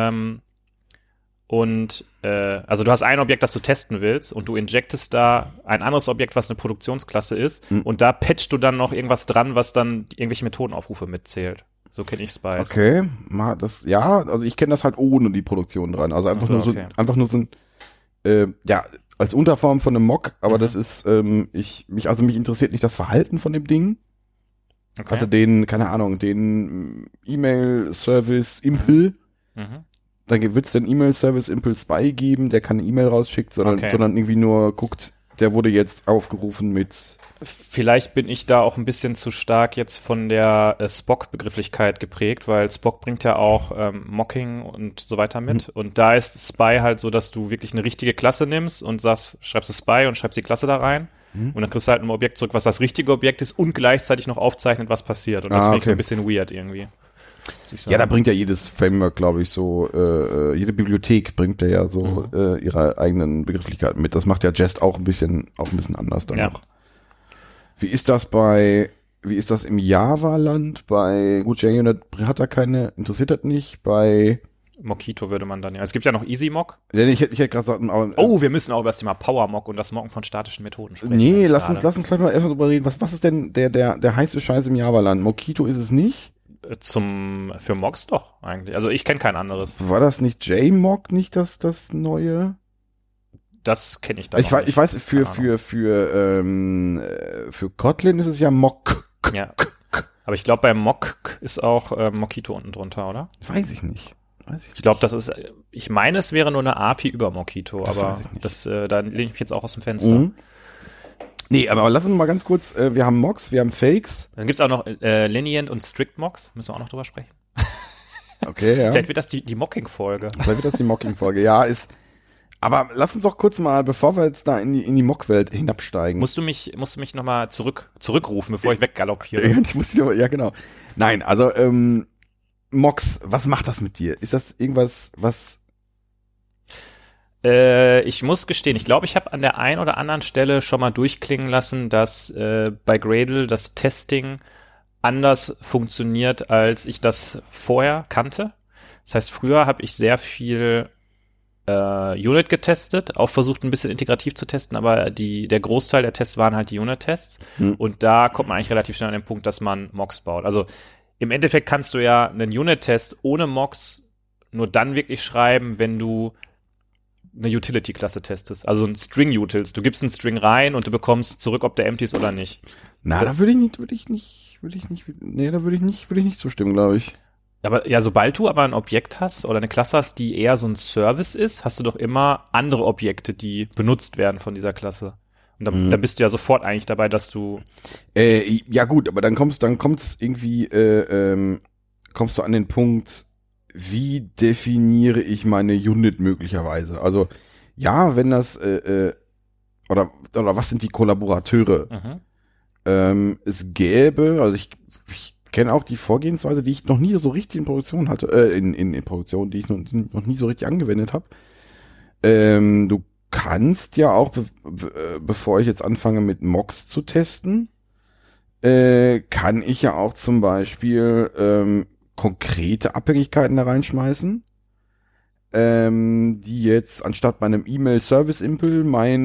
und also du hast ein Objekt, das du testen willst, und du injectest da ein anderes Objekt, was eine Produktionsklasse ist, und da patchst du dann noch irgendwas dran, was dann irgendwelche Methodenaufrufe mitzählt. So kenne ich Spies. Okay, also ich kenne das halt ohne die Produktion dran. Also einfach nur so ein, als Unterform von einem Mock, aber das ist, mich interessiert nicht das Verhalten von dem Ding. Okay. Also den, keine Ahnung, den E-Mail-Service Impl. Dann wird es den E-Mail-Service Impl Spy geben, der keine E-Mail rausschickt, sondern irgendwie nur guckt, der wurde jetzt aufgerufen mit... Vielleicht bin ich da auch ein bisschen zu stark jetzt von der Spock-Begrifflichkeit geprägt, weil Spock bringt ja auch Mocking und so weiter mit. Und da ist Spy halt so, dass du wirklich eine richtige Klasse nimmst und schreibst du Spy und schreibst die Klasse da rein. Und dann kriegst du halt ein Objekt zurück, was das richtige Objekt ist und gleichzeitig noch aufzeichnet, was passiert. Und das finde ich so ein bisschen weird irgendwie. Ja, da bringt ja jedes Framework, glaube ich, so, jede Bibliothek bringt ja so ihre eigenen Begrifflichkeiten mit. Das macht ja Jest auch ein bisschen anders dann noch. Wie ist das im Java-Land? Gut, JUnit hat da interessiert das nicht. Bei Mockito würde man dann, ja. Es gibt ja noch EasyMock. Ja, ich hätte gerade gesagt, wir müssen auch über das Thema PowerMock und das Mocken von statischen Methoden sprechen. Nee, lass uns gleich mal erstmal drüber reden. Was ist denn der heiße Scheiß im Java-Land? Mockito ist es nicht? Für Mocks doch, eigentlich. Also ich kenne kein anderes. War das nicht JMock, nicht das neue? Das kenne ich da Ich weiß, für Kotlin ist es ja Mock. Ja. Aber ich glaube, bei Mock ist auch Mockito unten drunter, oder? Weiß ich nicht. Ich glaube, ich meine, es wäre nur eine API über Mockito, aber da lehne ich mich jetzt auch aus dem Fenster. Nee, aber lass uns mal ganz kurz, wir haben Mocks, wir haben Fakes. Dann gibt's auch noch Lenient und Strict Mocks, müssen wir auch noch drüber sprechen. Okay, ja. Vielleicht wird das die Mocking-Folge. Ja, aber lass uns doch kurz mal, bevor wir jetzt da in die Mock-Welt hinabsteigen. Musst du mich nochmal zurückrufen, bevor ich weggaloppiere? Ja, genau. Nein, also, Mocks, was macht das mit dir? Ist das irgendwas, was... Ich muss gestehen, ich glaube, ich habe an der einen oder anderen Stelle schon mal durchklingen lassen, dass bei Gradle das Testing anders funktioniert, als ich das vorher kannte. Das heißt, früher habe ich sehr viel Unit getestet, auch versucht ein bisschen integrativ zu testen, aber der Großteil der Tests waren halt die Unit-Tests. Und da kommt man eigentlich relativ schnell an den Punkt, dass man Mocks baut. Also im Endeffekt kannst du ja einen Unit-Test ohne Mocks nur dann wirklich schreiben, wenn du eine Utility-Klasse testest. Also ein String-Utils. Du gibst einen String rein und du bekommst zurück, ob der empty ist oder nicht. Na, da würde ich nicht zustimmen, glaube ich. Aber ja, sobald du aber ein Objekt hast oder eine Klasse hast, die eher so ein Service ist, hast du doch immer andere Objekte, die benutzt werden von dieser Klasse. Und da bist du ja sofort eigentlich dabei, dass du... Ja gut, aber dann kommst irgendwie, kommst du an den Punkt, wie definiere ich meine Unit möglicherweise? Also, ja, wenn das, oder was sind die Kollaborateure? Es gäbe, also ich kenne auch die Vorgehensweise, die ich noch nie so richtig in Produktion hatte, in Produktion, die ich noch nie so richtig angewendet habe. Du kannst ja auch, bevor ich jetzt anfange mit Mocks zu testen, kann ich ja auch zum Beispiel konkrete Abhängigkeiten da reinschmeißen, die jetzt anstatt meinem E-Mail-Service-Impl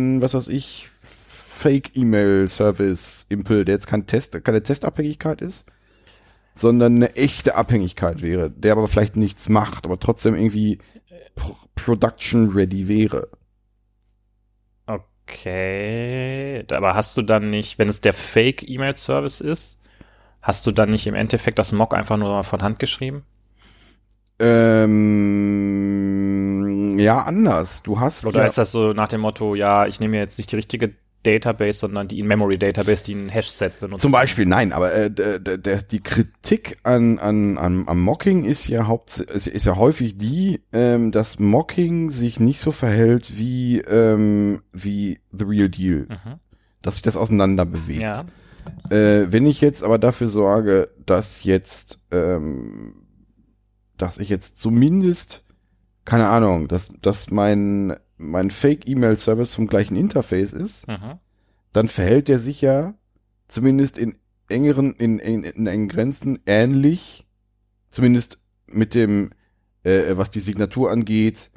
Fake-E-Mail-Service-Impl, der jetzt keine Testabhängigkeit ist, sondern eine echte Abhängigkeit wäre, der aber vielleicht nichts macht, aber trotzdem irgendwie production-ready wäre. Okay, aber hast du dann nicht, wenn es der Fake-E-Mail-Service ist, hast du dann nicht im Endeffekt das Mock einfach nur von Hand geschrieben? Ja, anders. Oder ist das so nach dem Motto, ja, ich nehme jetzt nicht die richtige Database, sondern die In-Memory-Database, die ein Hash-Set benutzt? Zum Beispiel, nein, aber die Kritik am Mocking ist ja häufig die, dass Mocking sich nicht so verhält wie The Real Deal. Dass sich das auseinander bewegt. Ja. Wenn ich jetzt aber dafür sorge, dass ich jetzt zumindest, keine Ahnung, dass mein Fake-E-Mail-Service vom gleichen Interface ist, dann verhält der sich ja zumindest in engen Grenzen ähnlich, zumindest mit dem, was die Signatur angeht,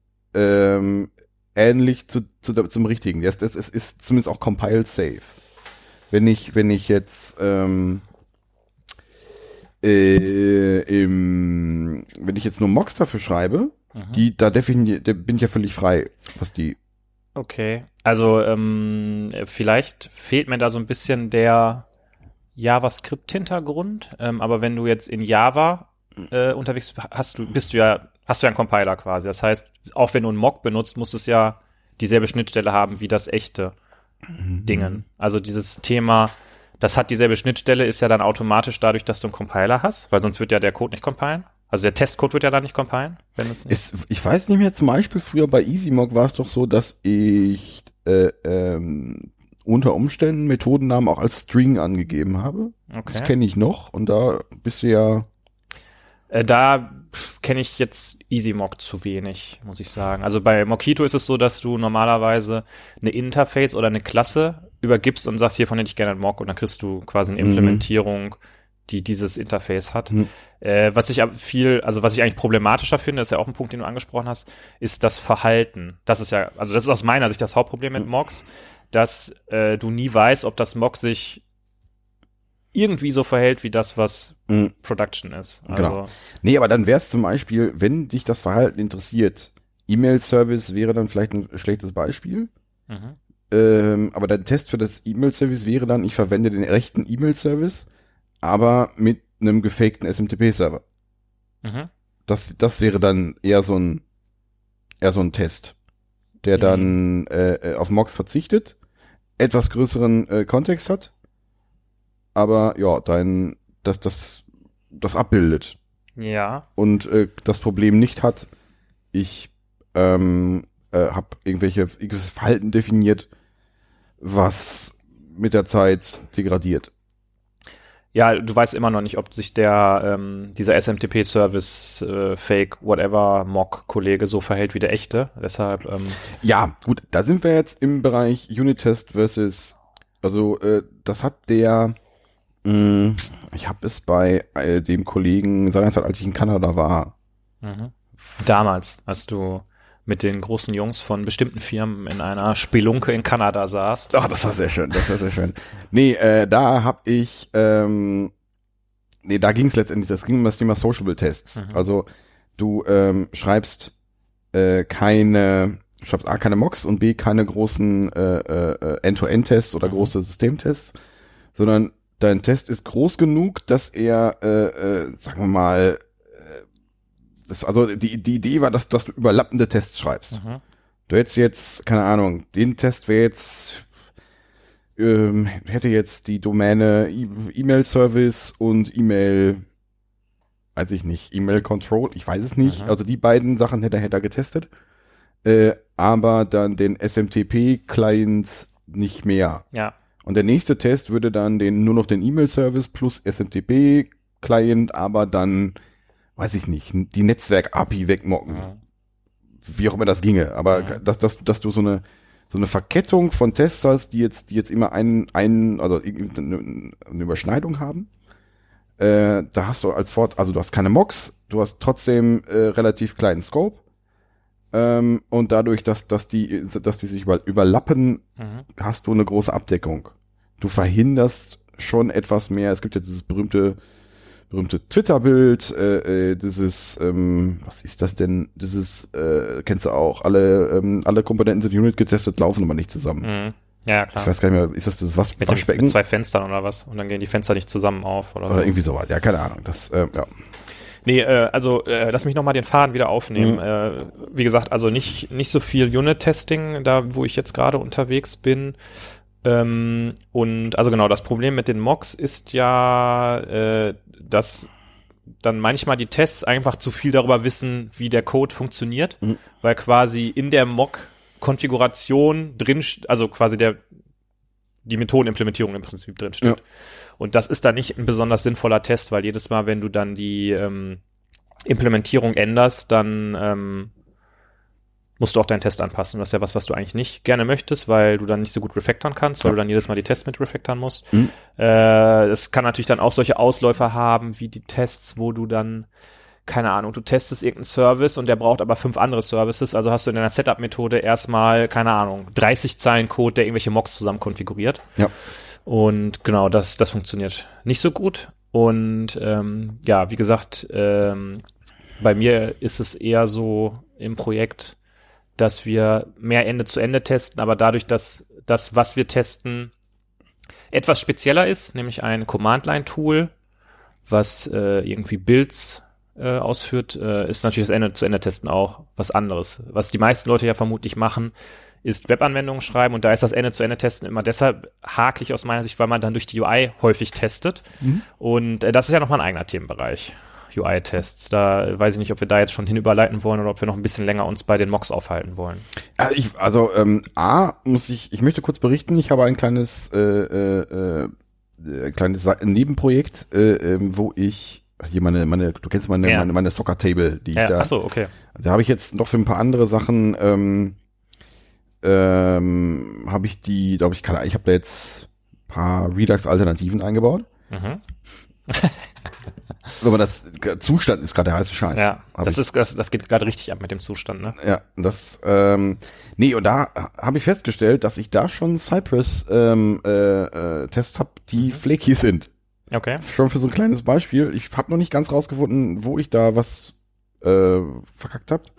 ähnlich zum Richtigen. Das ist zumindest auch compile safe. Wenn ich jetzt wenn ich jetzt nur Mocks dafür schreibe, da bin ich ja völlig frei, was die... Okay, also vielleicht fehlt mir da so ein bisschen der JavaScript-Hintergrund, aber wenn du jetzt in Java unterwegs bist, hast du ja einen Compiler quasi. Das heißt, auch wenn du einen Mock benutzt, muss es ja dieselbe Schnittstelle haben wie das echte Dingen. Also dieses Thema, das hat dieselbe Schnittstelle, ist ja dann automatisch dadurch, dass du einen Compiler hast, weil sonst wird ja der Code nicht compilen. Also der Testcode wird ja dann nicht compilen, wenn es nicht. Ich weiß nicht mehr, zum Beispiel früher bei EasyMock war es doch so, dass ich unter Umständen Methodennamen auch als String angegeben habe. Okay. Das kenne ich noch und da bist du ja... Da kenne ich jetzt EasyMock zu wenig, muss ich sagen. Also bei Mockito ist es so, dass du normalerweise eine Interface oder eine Klasse übergibst und sagst, hiervon hätte ich gerne einen Mock und dann kriegst du quasi eine Implementierung, die dieses Interface hat. Was ich eigentlich problematischer finde, ist ja auch ein Punkt, den du angesprochen hast, ist das Verhalten. Das ist aus meiner Sicht das Hauptproblem mit Mocks, dass du nie weißt, ob das Mock sich irgendwie so verhält wie das, was Production ist. Also, genau. Nee, aber dann wäre es zum Beispiel, wenn dich das Verhalten interessiert, E-Mail-Service wäre dann vielleicht ein schlechtes Beispiel. Aber der Test für das E-Mail-Service wäre dann, ich verwende den rechten E-Mail-Service, aber mit einem gefakten SMTP-Server. Das wäre dann eher so ein Test, der dann auf Mocks verzichtet, etwas größeren Kontext hat, aber ja, das abbildet. Ja. Und das Problem nicht hat, ich habe irgendwelches Verhalten definiert, was mit der Zeit degradiert. Ja, du weißt immer noch nicht, ob sich dieser SMTP-Service Fake Whatever Mock-Kollege so verhält wie der echte. Deshalb ja, gut, da sind wir jetzt im Bereich Unit-Test versus, also das hat der ich habe es bei dem Kollegen seinerzeit, als ich in Kanada war. Damals, als du mit den großen Jungs von bestimmten Firmen in einer Spelunke in Kanada saßt. Ach, das war sehr schön, Nee, da habe ich, da ging es letztendlich, das ging um das Thema Sociable Tests. Also du schreibst keine Mocks und B, keine großen End-to-End-Tests oder große Systemtests, sondern dein Test ist groß genug, dass er, sagen wir mal, die Idee war, dass du überlappende Tests schreibst. Du hättest jetzt, keine Ahnung, den Test wäre jetzt, hätte jetzt die Domäne E-Mail-Service und E-Mail, weiß ich nicht, E-Mail-Control, ich weiß es nicht. Also die beiden Sachen hätte er getestet, aber dann den SMTP-Client nicht mehr. Ja. Und der nächste Test würde dann nur noch den E-Mail-Service plus SMTP-Client, aber dann, weiß ich nicht, die Netzwerk-API wegmocken. Wie auch immer das ginge. Aber dass du so eine Verkettung von Tests hast, die jetzt immer also eine Überschneidung haben. Da hast du also du hast keine Mocks, du hast trotzdem relativ kleinen Scope. Und dadurch, dass die sich überlappen, hast du eine große Abdeckung. Du verhinderst schon etwas mehr. Es gibt ja dieses berühmte Twitter-Bild, was ist das denn? Kennst du auch, alle Komponenten sind Unit getestet, laufen aber nicht zusammen. Ja, klar. Ich weiß gar nicht mehr, ist das Waschbecken? Mit 2 Fenstern oder was? Und dann gehen die Fenster nicht zusammen auf oder so. Irgendwie sowas, ja, keine Ahnung. Ja. Nee, lass mich nochmal den Faden wieder aufnehmen. Wie gesagt, also nicht so viel Unit-Testing, da wo ich jetzt gerade unterwegs bin. Und also genau, das Problem mit den Mocks ist ja, dass dann manchmal die Tests einfach zu viel darüber wissen, wie der Code funktioniert, weil quasi in der Mock-Konfiguration drin, also quasi die Methodenimplementierung im Prinzip drin steht. Ja. Und das ist dann nicht ein besonders sinnvoller Test, weil jedes Mal, wenn du dann die Implementierung änderst, dann musst du auch deinen Test anpassen. Das ist ja was du eigentlich nicht gerne möchtest, weil du dann nicht so gut refactoren kannst, weil du dann jedes Mal die Tests mit refactoren musst. Es kann natürlich dann auch solche Ausläufer haben, wie die Tests, wo du dann, keine Ahnung, du testest irgendeinen Service und der braucht aber 5 andere Services, also hast du in deiner Setup-Methode erstmal, keine Ahnung, 30 Zeilen Code, der irgendwelche Mocks zusammen konfiguriert. Ja. Und genau, das funktioniert nicht so gut. Und wie gesagt, bei mir ist es eher so im Projekt, dass wir mehr Ende-zu-Ende testen, aber dadurch, dass das, was wir testen, etwas spezieller ist, nämlich ein Command-Line-Tool, was irgendwie Builds ausführt, ist natürlich das Ende-zu-Ende-Testen auch was anderes. Was die meisten Leute ja vermutlich machen, ist Webanwendungen schreiben und da ist das Ende-zu-Ende-Testen immer deshalb hakelig aus meiner Sicht, weil man dann durch die UI häufig testet und das ist ja nochmal ein eigener Themenbereich, UI-Tests. Da weiß ich nicht, ob wir da jetzt schon hin überleiten wollen oder ob wir noch ein bisschen länger uns bei den Mocks aufhalten wollen. Ich möchte kurz berichten, ich habe ein kleines Nebenprojekt, wo ich hier du kennst meine Soccer-Table, die ich da. Achso, okay. Da habe ich jetzt noch für ein paar andere Sachen ich habe da jetzt ein paar Redux-Alternativen eingebaut. Mhm. Aber das Zustand ist gerade der heiße Scheiß. Ja, das geht gerade richtig ab mit dem Zustand, ne? Ja, und da habe ich festgestellt, dass ich da schon Cypress Tests habe, die flaky sind. Okay. Schon für so ein kleines Beispiel. Ich habe noch nicht ganz rausgefunden, wo ich da was verkackt habe.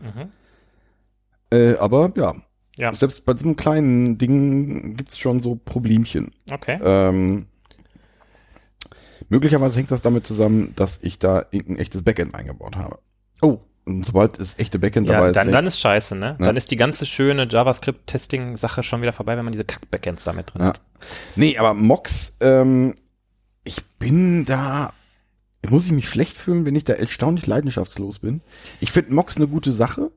Aber ja. Selbst bei diesem kleinen Ding gibt's schon so Problemchen. Okay. Möglicherweise hängt das damit zusammen, dass ich da ein echtes Backend eingebaut habe. Oh. Und sobald das echte Backend dabei ist. Dann ist scheiße, ne? Ja. Dann ist die ganze schöne JavaScript-Testing-Sache schon wieder vorbei, wenn man diese Kack-Backends da mit drin hat. Nee, aber Mocks, ich muss ich mich schlecht fühlen, wenn ich da erstaunlich leidenschaftslos bin. Ich finde Mocks eine gute Sache.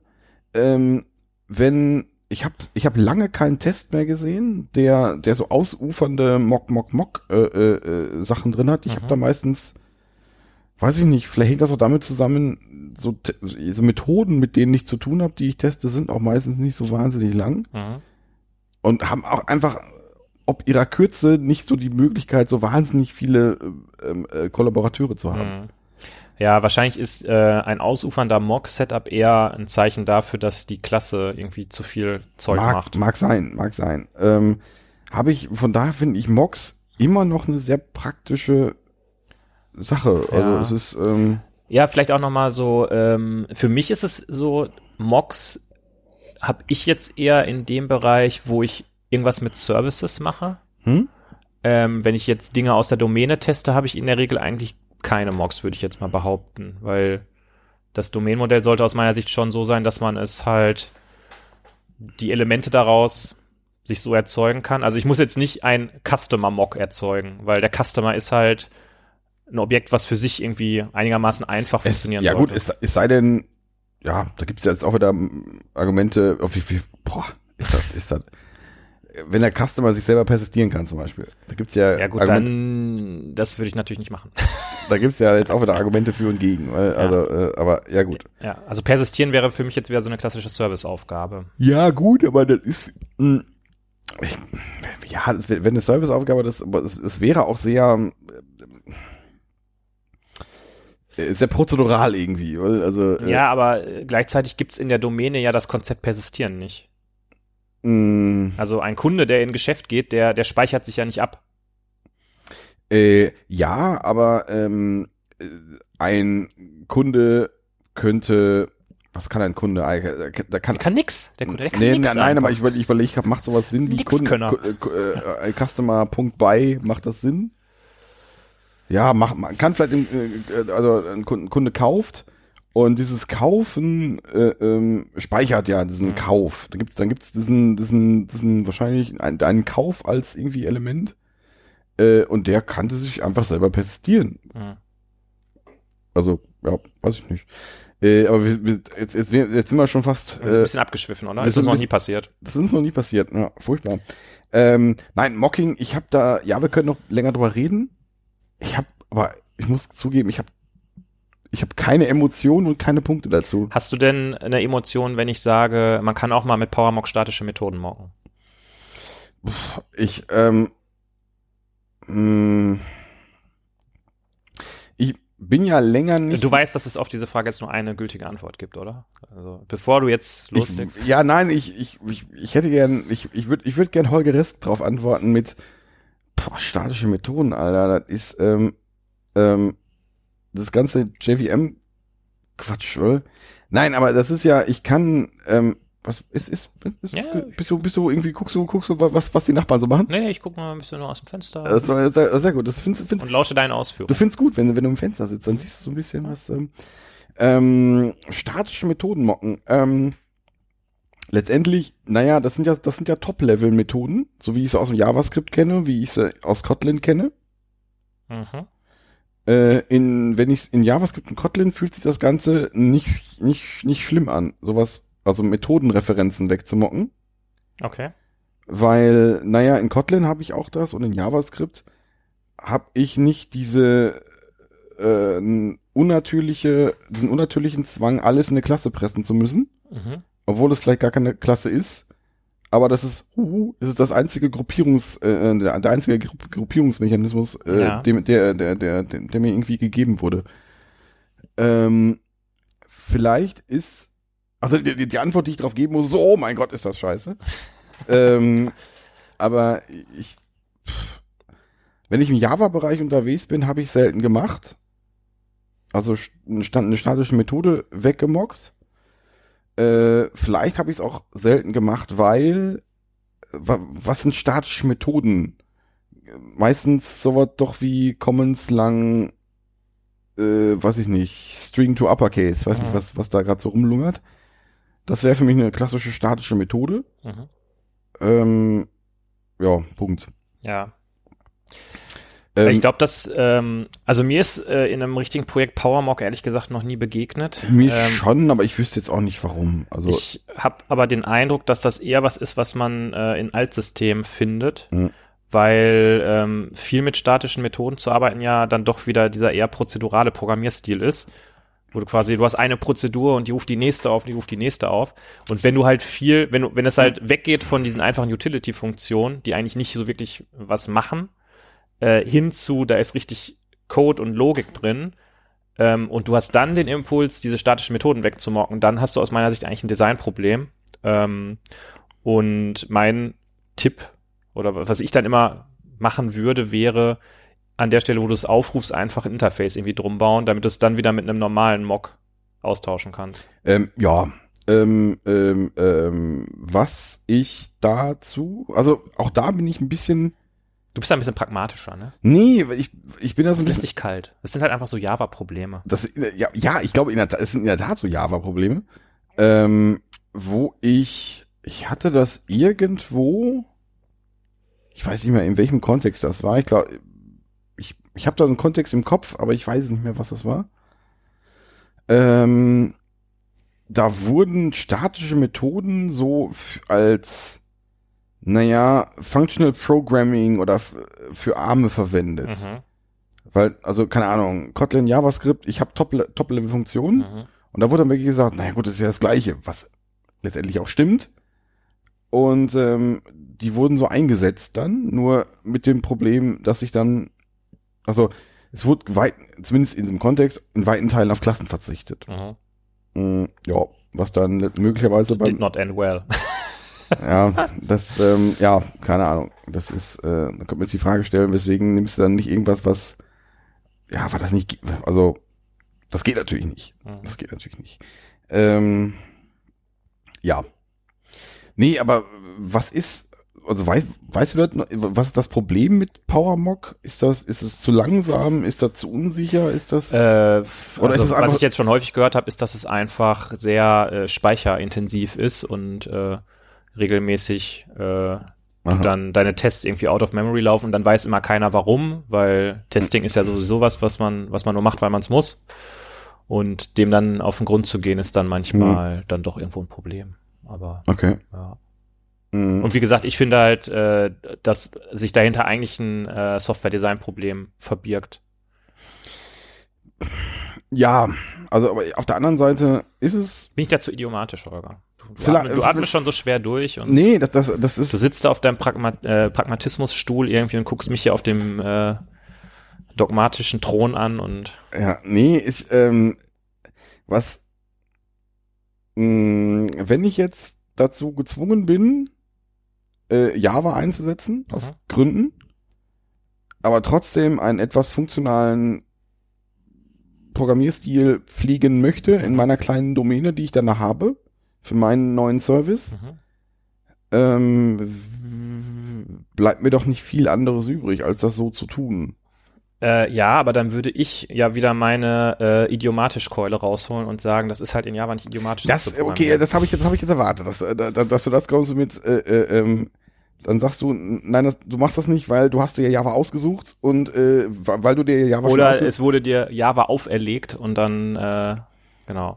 Ich hab lange keinen Test mehr gesehen, der so ausufernde Sachen drin hat. Ich habe da meistens, weiß ich nicht, vielleicht hängt das auch damit zusammen, so Methoden, mit denen ich zu tun habe, die ich teste, sind auch meistens nicht so wahnsinnig lang und haben auch einfach ob ihrer Kürze nicht so die Möglichkeit, so wahnsinnig viele Kollaborateure zu haben. Ja, wahrscheinlich ist ein ausufernder Mock-Setup eher ein Zeichen dafür, dass die Klasse irgendwie zu viel Zeug macht. Mag sein. Von daher finde ich Mocks immer noch eine sehr praktische Sache. Ja. Also es ist ja, vielleicht auch nochmal so, für mich ist es so, Mocks habe ich jetzt eher in dem Bereich, wo ich irgendwas mit Services mache. Wenn ich jetzt Dinge aus der Domäne teste, habe ich in der Regel eigentlich keine Mocks, würde ich jetzt mal behaupten, weil das Domänenmodell sollte aus meiner Sicht schon so sein, dass man es halt die Elemente daraus sich so erzeugen kann. Also ich muss jetzt nicht ein Customer-Mock erzeugen, weil der Customer ist halt ein Objekt, was für sich irgendwie einigermaßen einfach funktionieren sollte. Ja gut, es sei denn, ja, da gibt es jetzt auch wieder Argumente, ist das wenn der Customer sich selber persistieren kann zum Beispiel. Da gibt's ja gut, dann das würde ich natürlich nicht machen. Da gibt's ja jetzt auch wieder Argumente für und gegen. Aber ja gut. Ja, also persistieren wäre für mich jetzt wieder so eine klassische Serviceaufgabe. Ja gut, aber das ist wenn eine Serviceaufgabe, das wäre auch sehr prozedural irgendwie. Also, ja, aber gleichzeitig gibt's in der Domäne ja das Konzept Persistieren nicht. Also ein Kunde, der in ein Geschäft geht, der speichert sich ja nicht ab. Ja, aber ein Kunde könnte, was kann ein Kunde? Der kann nix. Der kann nix. Nein, aber ich überlege, macht sowas Sinn wie Customer.by, macht das Sinn? Ja, man kann vielleicht, also ein Kunde kauft und dieses Kaufen speichert ja diesen Kauf. Dann gibt's diesen wahrscheinlich einen Kauf als irgendwie Element und der kannte sich einfach selber persistieren. Also, ja, weiß ich nicht. Aber jetzt sind wir schon fast ein bisschen abgeschwiffen, oder? Das ist uns noch nie passiert. Das ist uns noch nie passiert, ja, furchtbar. Nein, Mocking, wir können noch länger drüber reden. Aber ich muss zugeben, ich habe keine Emotionen und keine Punkte dazu. Hast du denn eine Emotion, wenn ich sage, man kann auch mal mit PowerMock statische Methoden mocken? Ich bin ja länger nicht... Du weißt, dass es auf diese Frage jetzt nur eine gültige Antwort gibt, oder? Also, bevor du jetzt loslegst. Ich hätte gern, ich würde gern Holger Rest drauf antworten mit statische Methoden, Alter. Das ist, das ganze JVM Quatsch, oder? Nein, aber das ist ja, ich kann bist du irgendwie, guckst du, was die Nachbarn so machen? Nee, ich guck mal ein bisschen nur aus dem Fenster. Das war sehr gut. Und lausche deine Ausführungen. Du findest gut, wenn du im Fenster sitzt, dann siehst du so ein bisschen was, statische Methoden mocken. Letztendlich, naja, das sind ja Top-Level-Methoden, so wie ich sie aus dem JavaScript kenne, wie ich sie aus Kotlin kenne. Mhm. Wenn ich in JavaScript und Kotlin fühlt sich das Ganze nicht schlimm an, sowas, also Methodenreferenzen wegzumocken. Okay. Weil, naja, in Kotlin habe ich auch das und in JavaScript habe ich nicht diesen unnatürlichen Zwang, alles in eine Klasse pressen zu müssen. Mhm. Obwohl es vielleicht gar keine Klasse ist. Aber das ist das einzige der einzige Gruppierungsmechanismus, Ja. der mir irgendwie gegeben wurde. Vielleicht ist, also die Antwort, die ich drauf geben muss, ist, oh mein Gott, ist das scheiße. Aber wenn ich im Java-Bereich unterwegs bin, habe ich selten gemacht. Also eine statische Methode weggemockt. Vielleicht habe ich es auch selten gemacht, weil was sind statische Methoden? Meistens sowas doch wie Common Slang, weiß ich nicht, String to Uppercase, weiß nicht, was da gerade so rumlungert. Das wäre für mich eine klassische statische Methode. Ja, Punkt. Ja. Ich glaube, dass, also mir ist in einem richtigen Projekt PowerMock ehrlich gesagt noch nie begegnet. Mir schon, aber ich wüsste jetzt auch nicht warum. Also ich habe aber den Eindruck, dass das eher was ist, was man in Altsystemen findet, weil viel mit statischen Methoden zu arbeiten ja dann doch wieder dieser eher prozedurale Programmierstil ist, wo du hast eine Prozedur und die ruft die nächste auf, Und wenn du halt wenn es halt weggeht von diesen einfachen Utility-Funktionen, die eigentlich nicht so wirklich was machen, hinzu, da ist richtig Code und Logik drin, und du hast dann den Impuls, diese statischen Methoden wegzumocken, dann hast du aus meiner Sicht eigentlich ein Designproblem. Und mein Tipp, oder was ich dann immer machen würde, wäre, an der Stelle, wo du es aufrufst, einfach ein Interface irgendwie drum bauen, damit du es dann wieder mit einem normalen Mock austauschen kannst. Was ich dazu, also auch da bin ich ein bisschen. Du bist ein bisschen pragmatischer, ne? Nee, ich bin da so ein bisschen. Das lässt bisschen. sich kalt. Das sind halt einfach so Java-Probleme. Ja, ich glaube, es sind in der Tat so Java-Probleme. Wo ich hatte das irgendwo, ich weiß nicht mehr, in welchem Kontext das war. Ich glaube, ich habe da einen Kontext im Kopf, aber ich weiß nicht mehr, was das war. Da wurden statische Methoden so als, naja, Functional Programming oder für Arme verwendet. Weil, also, keine Ahnung, Kotlin, JavaScript, ich habe Top-Level-Funktionen und da wurde dann wirklich gesagt, naja gut, das ist ja das Gleiche, was letztendlich auch stimmt. Und die wurden so eingesetzt dann, nur mit dem Problem, dass ich dann, also es wurde zumindest in diesem Kontext, in weiten Teilen auf Klassen verzichtet. Ja, was dann möglicherweise Did not end well. Ja, das, keine Ahnung. Das ist, da könnte man jetzt die Frage stellen, weswegen nimmst du dann nicht irgendwas, was, ja, war das nicht, also, das geht natürlich nicht. Das geht natürlich nicht. Ja. Nee, aber was ist, also weißt du, was ist das Problem mit PowerMock? Ist es zu langsam? Ist das zu unsicher? Ist das, oder ist es einfach, was ich jetzt schon häufig gehört habe, ist, dass es einfach sehr speicherintensiv ist und regelmäßig dann deine Tests irgendwie out of memory laufen und dann weiß immer keiner warum, weil Testing ist ja sowieso was man nur macht, weil man es muss. Und dem dann auf den Grund zu gehen, ist dann manchmal dann doch irgendwo ein Problem. Aber okay. Ja. Und wie gesagt, ich finde halt, dass sich dahinter eigentlich ein Software-Design-Problem verbirgt. Ja, also aber auf der anderen Seite ist es. Bin ich dazu idiomatisch, Holger? Du atmest schon so schwer durch. Und nee, das ist. Du sitzt da auf deinem Pragmatismusstuhl irgendwie und guckst mich hier auf dem dogmatischen Thron an und. Ja, nee, wenn ich jetzt dazu gezwungen bin, Java einzusetzen, aus Gründen, aber trotzdem einen etwas funktionalen Programmierstil pflegen möchte in meiner kleinen Domäne, die ich danach habe, für meinen neuen Service. Bleibt mir doch nicht viel anderes übrig, als das so zu tun. Ja, aber dann würde ich ja wieder meine Idiomatisch-Keule rausholen und sagen, das ist halt in Java nicht idiomatisch. Okay, das habe ich jetzt erwartet, dass du das kommst mit, dann sagst du, nein, du machst das nicht, weil du hast dir Java ausgesucht und weil du dir Java oder es wurde dir Java auferlegt und dann, genau.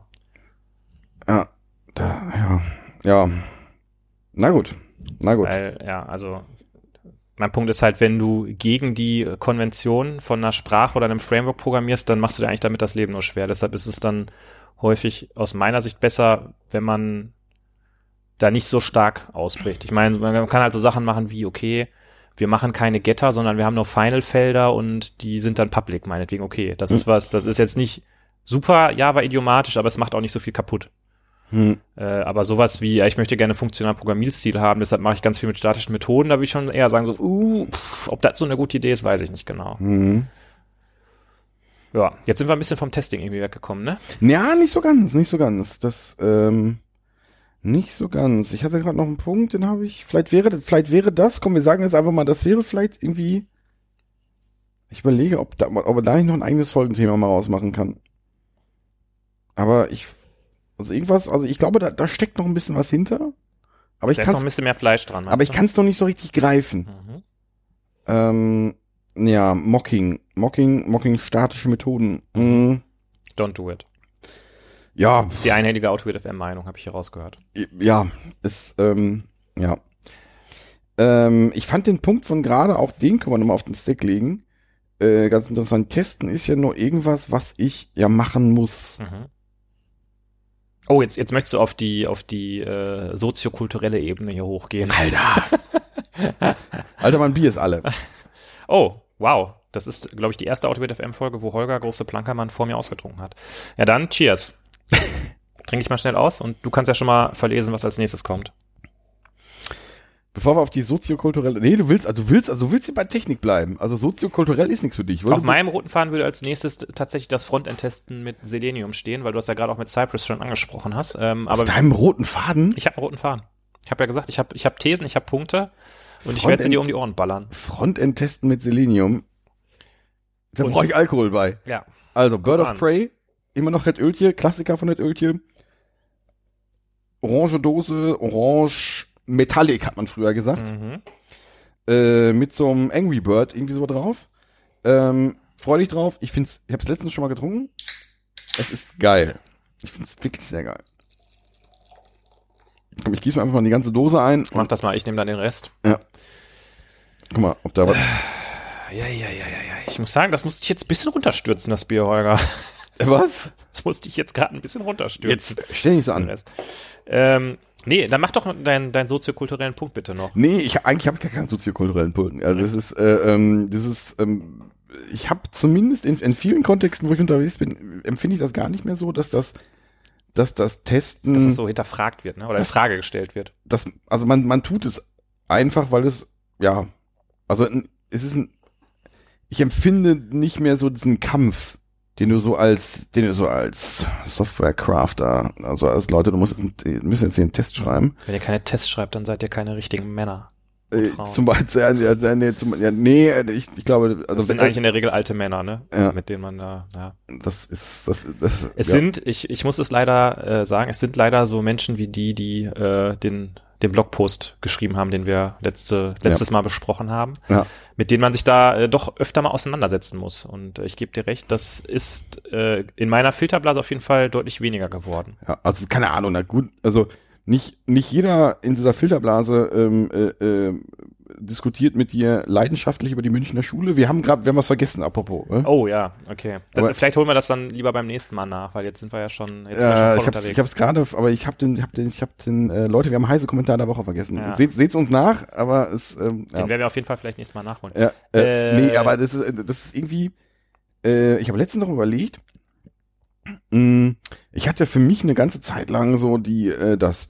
Ja. Na gut. Weil, also mein Punkt ist halt, wenn du gegen die Konvention von einer Sprache oder einem Framework programmierst, dann machst du dir eigentlich damit das Leben nur schwer. Deshalb ist es dann häufig aus meiner Sicht besser, wenn man da nicht so stark ausbricht. Ich meine, man kann halt so Sachen machen wie, okay, wir machen keine Getter, sondern wir haben nur Final-Felder und die sind dann public, meinetwegen, okay. Das ist jetzt nicht super Java-idiomatisch, aber es macht auch nicht so viel kaputt. Aber sowas wie, ich möchte gerne funktionalen Programmierstil haben, deshalb mache ich ganz viel mit statischen Methoden, da würde ich schon eher sagen, so, ob das so eine gute Idee ist, weiß ich nicht genau. Ja, jetzt sind wir ein bisschen vom Testing irgendwie weggekommen, ne? Ja, nicht so ganz. Das, nicht so ganz. Ich hatte gerade noch einen Punkt, den habe ich, vielleicht wäre das, komm, wir sagen jetzt einfach mal, das wäre vielleicht irgendwie, ich überlege, ob man da nicht noch ein eigenes Folgenthema mal rausmachen kann. Aber ich glaube, da steckt noch ein bisschen was hinter. Aber da ist noch ein bisschen mehr Fleisch dran. Aber ich kann es noch nicht so richtig greifen. Mocking, statische Methoden. Don't do it. Ja. Das ist die einhellige AutoWeird-FM-Meinung, habe ich hier rausgehört. Ja, ich fand den Punkt von gerade, auch den können wir nochmal auf den Stack legen, ganz interessant. Testen ist ja nur irgendwas, was ich ja machen muss. Oh, jetzt möchtest du auf die soziokulturelle Ebene hier hochgehen. Alter, mein Bier ist alle. Oh, wow. Das ist, glaube ich, die erste AutoWeird-FM-Folge, wo Holger große Plankermann vor mir ausgetrunken hat. Ja, dann cheers. Trinke ich mal schnell aus und du kannst ja schon mal verlesen, was als nächstes kommt. Bevor wir auf die soziokulturelle, du willst hier bei Technik bleiben. Also soziokulturell ist nichts für dich. Auf meinem roten Faden würde als nächstes tatsächlich das Frontend-Testen mit Selenium stehen, weil du das ja gerade auch mit Cypress schon angesprochen hast. Auf deinem roten Faden? Ich habe einen roten Faden. Ich habe ja gesagt, ich hab Thesen, ich habe Punkte und ich werde sie dir um die Ohren ballern. Frontend-Testen mit Selenium. Da brauche ich Alkohol bei. Ja. Also Bird of Prey, immer noch Red Öltje, Klassiker von Red Öltje. Orange Dose, Orange Metallic hat man früher gesagt. Mit so einem Angry Bird irgendwie so drauf. Freu dich drauf. Ich habe es letztens schon mal getrunken. Es ist geil. Ich finde es wirklich sehr geil. Komm, ich gieße mir einfach mal die ganze Dose ein. Mach das mal, ich nehme dann den Rest. Ja. Guck mal, ob da was... Ja. Ich muss sagen, das musste ich jetzt ein bisschen runterstürzen, das Bier, Holger. Was? Das musste ich jetzt gerade ein bisschen runterstürzen. Jetzt stell dich so an. Nee, dann mach doch deinen soziokulturellen Punkt bitte noch. Nee, eigentlich habe ich gar keinen soziokulturellen Punkt. Also ich habe zumindest in vielen Kontexten, wo ich unterwegs bin, empfinde ich das gar nicht mehr so, dass das Testen... Dass es so hinterfragt wird, ne? Oder in Frage gestellt wird. Also man tut es einfach, weil es, ich empfinde nicht mehr so diesen Kampf, den du so als Software-Crafter, also als Leute, du müssen jetzt hier einen Test schreiben. Wenn ihr keine Tests schreibt, dann seid ihr keine richtigen Männer. Zum Beispiel, ich glaube, also das sind eigentlich in der Regel alte Männer, ne? Ja. Mit denen man da, ja. Ich muss es leider sagen, es sind leider so Menschen wie die den Blogpost geschrieben haben, den wir letztes Mal besprochen haben, mit denen man sich da doch öfter mal auseinandersetzen muss. Und ich gebe dir recht, das ist in meiner Filterblase auf jeden Fall deutlich weniger geworden. Ja, also keine Ahnung, na gut, also nicht jeder in dieser Filterblase diskutiert mit dir leidenschaftlich über die Münchner Schule. Wir haben was vergessen, apropos. Oh ja, okay. Vielleicht holen wir das dann lieber beim nächsten Mal nach, weil jetzt sind wir ja schon voll unterwegs. Ich hab's gerade, aber ich hab den Leute, wir haben heiße Kommentar der Woche vergessen. Ja. Seht's uns nach, aber den werden wir auf jeden Fall vielleicht nächstes Mal nachholen. Ja, nee, aber das ist irgendwie, ich habe letztens noch überlegt, ich hatte für mich eine ganze Zeit lang so das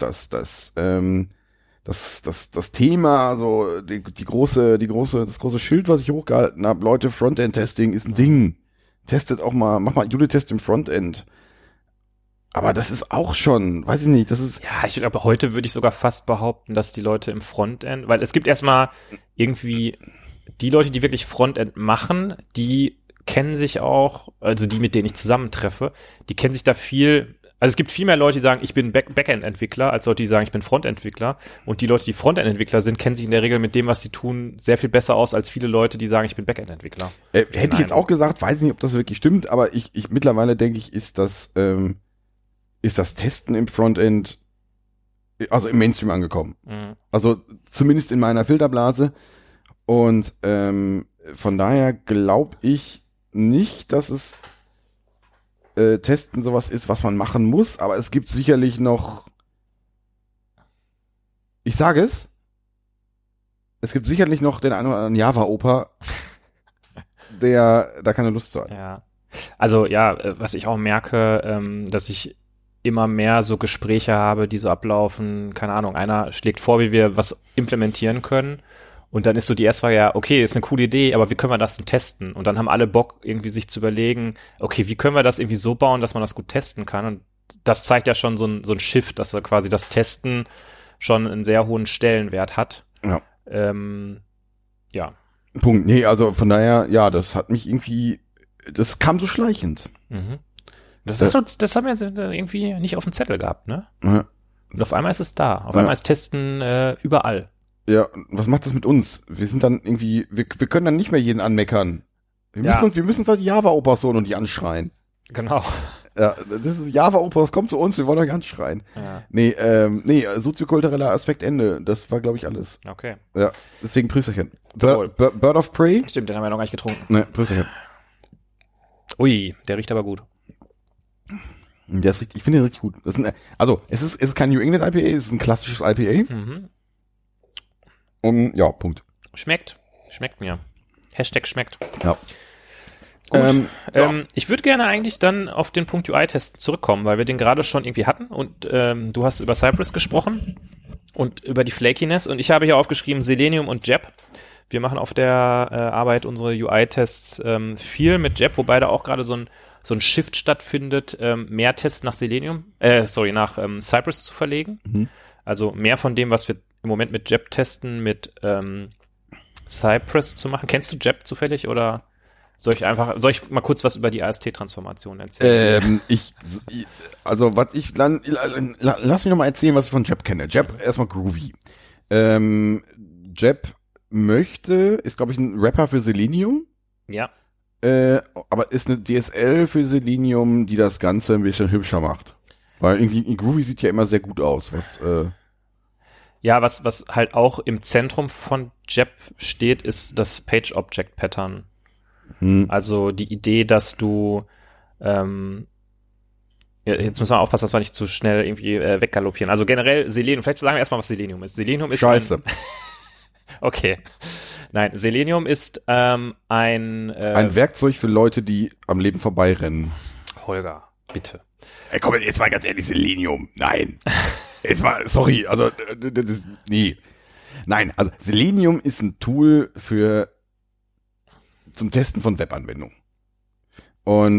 Thema, so das große Schild, was ich hochgehalten habe, Leute, Frontend-Testing ist ein Ding. Testet auch mal, mach mal Unit-Test im Frontend. Aber das ist auch schon, weiß ich nicht, das ist... Ja, ich glaube, heute würde ich sogar fast behaupten, dass die Leute im Frontend, weil es gibt erstmal irgendwie die Leute, die wirklich Frontend machen, die kennen sich auch, also die, mit denen ich zusammentreffe, die kennen sich da viel, also es gibt viel mehr Leute, die sagen, ich bin Backend-Entwickler, als Leute, die sagen, ich bin Frontend-Entwickler. Und die Leute, die Frontend-Entwickler sind, kennen sich in der Regel mit dem, was sie tun, sehr viel besser aus, als viele Leute, die sagen, ich bin Backend-Entwickler. Hätte ich jetzt auch gesagt, weiß nicht, ob das wirklich stimmt, aber ich mittlerweile denke ich, ist das Testen im Frontend, also im Mainstream angekommen. Mhm. Also zumindest in meiner Filterblase. Und von daher glaube ich nicht, dass es Testen sowas ist, was man machen muss, aber es gibt sicherlich noch, ich sage es gibt sicherlich noch den einen oder anderen Java-Opa, der da keine Lust zu hat. Ja. Also ja, was ich auch merke, dass ich immer mehr so Gespräche habe, die so ablaufen, keine Ahnung, einer schlägt vor, wie wir was implementieren können. Und dann ist so die erste Frage, ja, okay, ist eine coole Idee, aber wie können wir das denn testen? Und dann haben alle Bock, irgendwie sich zu überlegen, okay, wie können wir das irgendwie so bauen, dass man das gut testen kann? Und das zeigt ja schon so ein Shift, dass quasi das Testen schon einen sehr hohen Stellenwert hat. Ja. Ja. Punkt. Nee, also von daher, ja, das hat mich irgendwie, das kam so schleichend. Mhm. Das haben wir jetzt irgendwie nicht auf dem Zettel gehabt, ne? Ja. Und auf einmal ist es da. Auf einmal ist Testen überall. Ja, was macht das mit uns? Wir sind dann irgendwie, wir können dann nicht mehr jeden anmeckern. Wir müssen uns halt die Java-Opas holen und die anschreien. Genau. Ja, das ist Java-Opas, kommt zu uns, wir wollen euch anschreien. Ja. Nee, soziokultureller Aspekt Ende. Das war, glaube ich, alles. Okay. Ja, deswegen Prüsterchen. Wohl. Bird of Prey? Stimmt, den haben wir noch gar nicht getrunken. Ne, Prüsterchen. Ui, der riecht aber gut. Der ist richtig, ich finde den richtig gut. Es ist kein New England IPA, es ist ein klassisches IPA. Mhm. Ja, Punkt. Schmeckt mir. Hashtag schmeckt. Ja. Gut. Ich würde gerne eigentlich dann auf den Punkt UI-Testen zurückkommen, weil wir den gerade schon irgendwie hatten und du hast über Cypress gesprochen und über die Flakiness und ich habe hier aufgeschrieben Selenium und Jep. Wir machen auf der Arbeit unsere UI-Tests viel mit Jep, wobei da auch gerade so ein Shift stattfindet, mehr Tests nach nach Cypress zu verlegen. Mhm. Also mehr von dem, was wir im Moment mit Jep testen, mit Cypress zu machen. Kennst du Jep zufällig oder soll ich mal kurz was über die AST-Transformation erzählen? Lass mich noch mal erzählen, was ich von Jep kenne. Jep, erstmal groovy. Jep ist, glaube ich, ein Rapper für Selenium. Ja. Aber ist eine DSL für Selenium, die das Ganze ein bisschen hübscher macht. Weil irgendwie Groovy sieht ja immer sehr gut aus, Ja, was halt auch im Zentrum von Jep steht, ist das Page-Object-Pattern. Also die Idee, dass du jetzt müssen wir aufpassen, dass wir nicht zu schnell irgendwie weggaloppieren. Also generell Selenium, vielleicht sagen wir erstmal, was Selenium ist. Selenium ist Scheiße. Okay. Nein, Selenium ist ein Werkzeug für Leute, die am Leben vorbeirennen. Holger, bitte. Ey, komm, jetzt mal ganz ehrlich, Selenium. Nein. Sorry, also das ist, nee. Nein, also Selenium ist ein Tool zum Testen von Webanwendungen. Und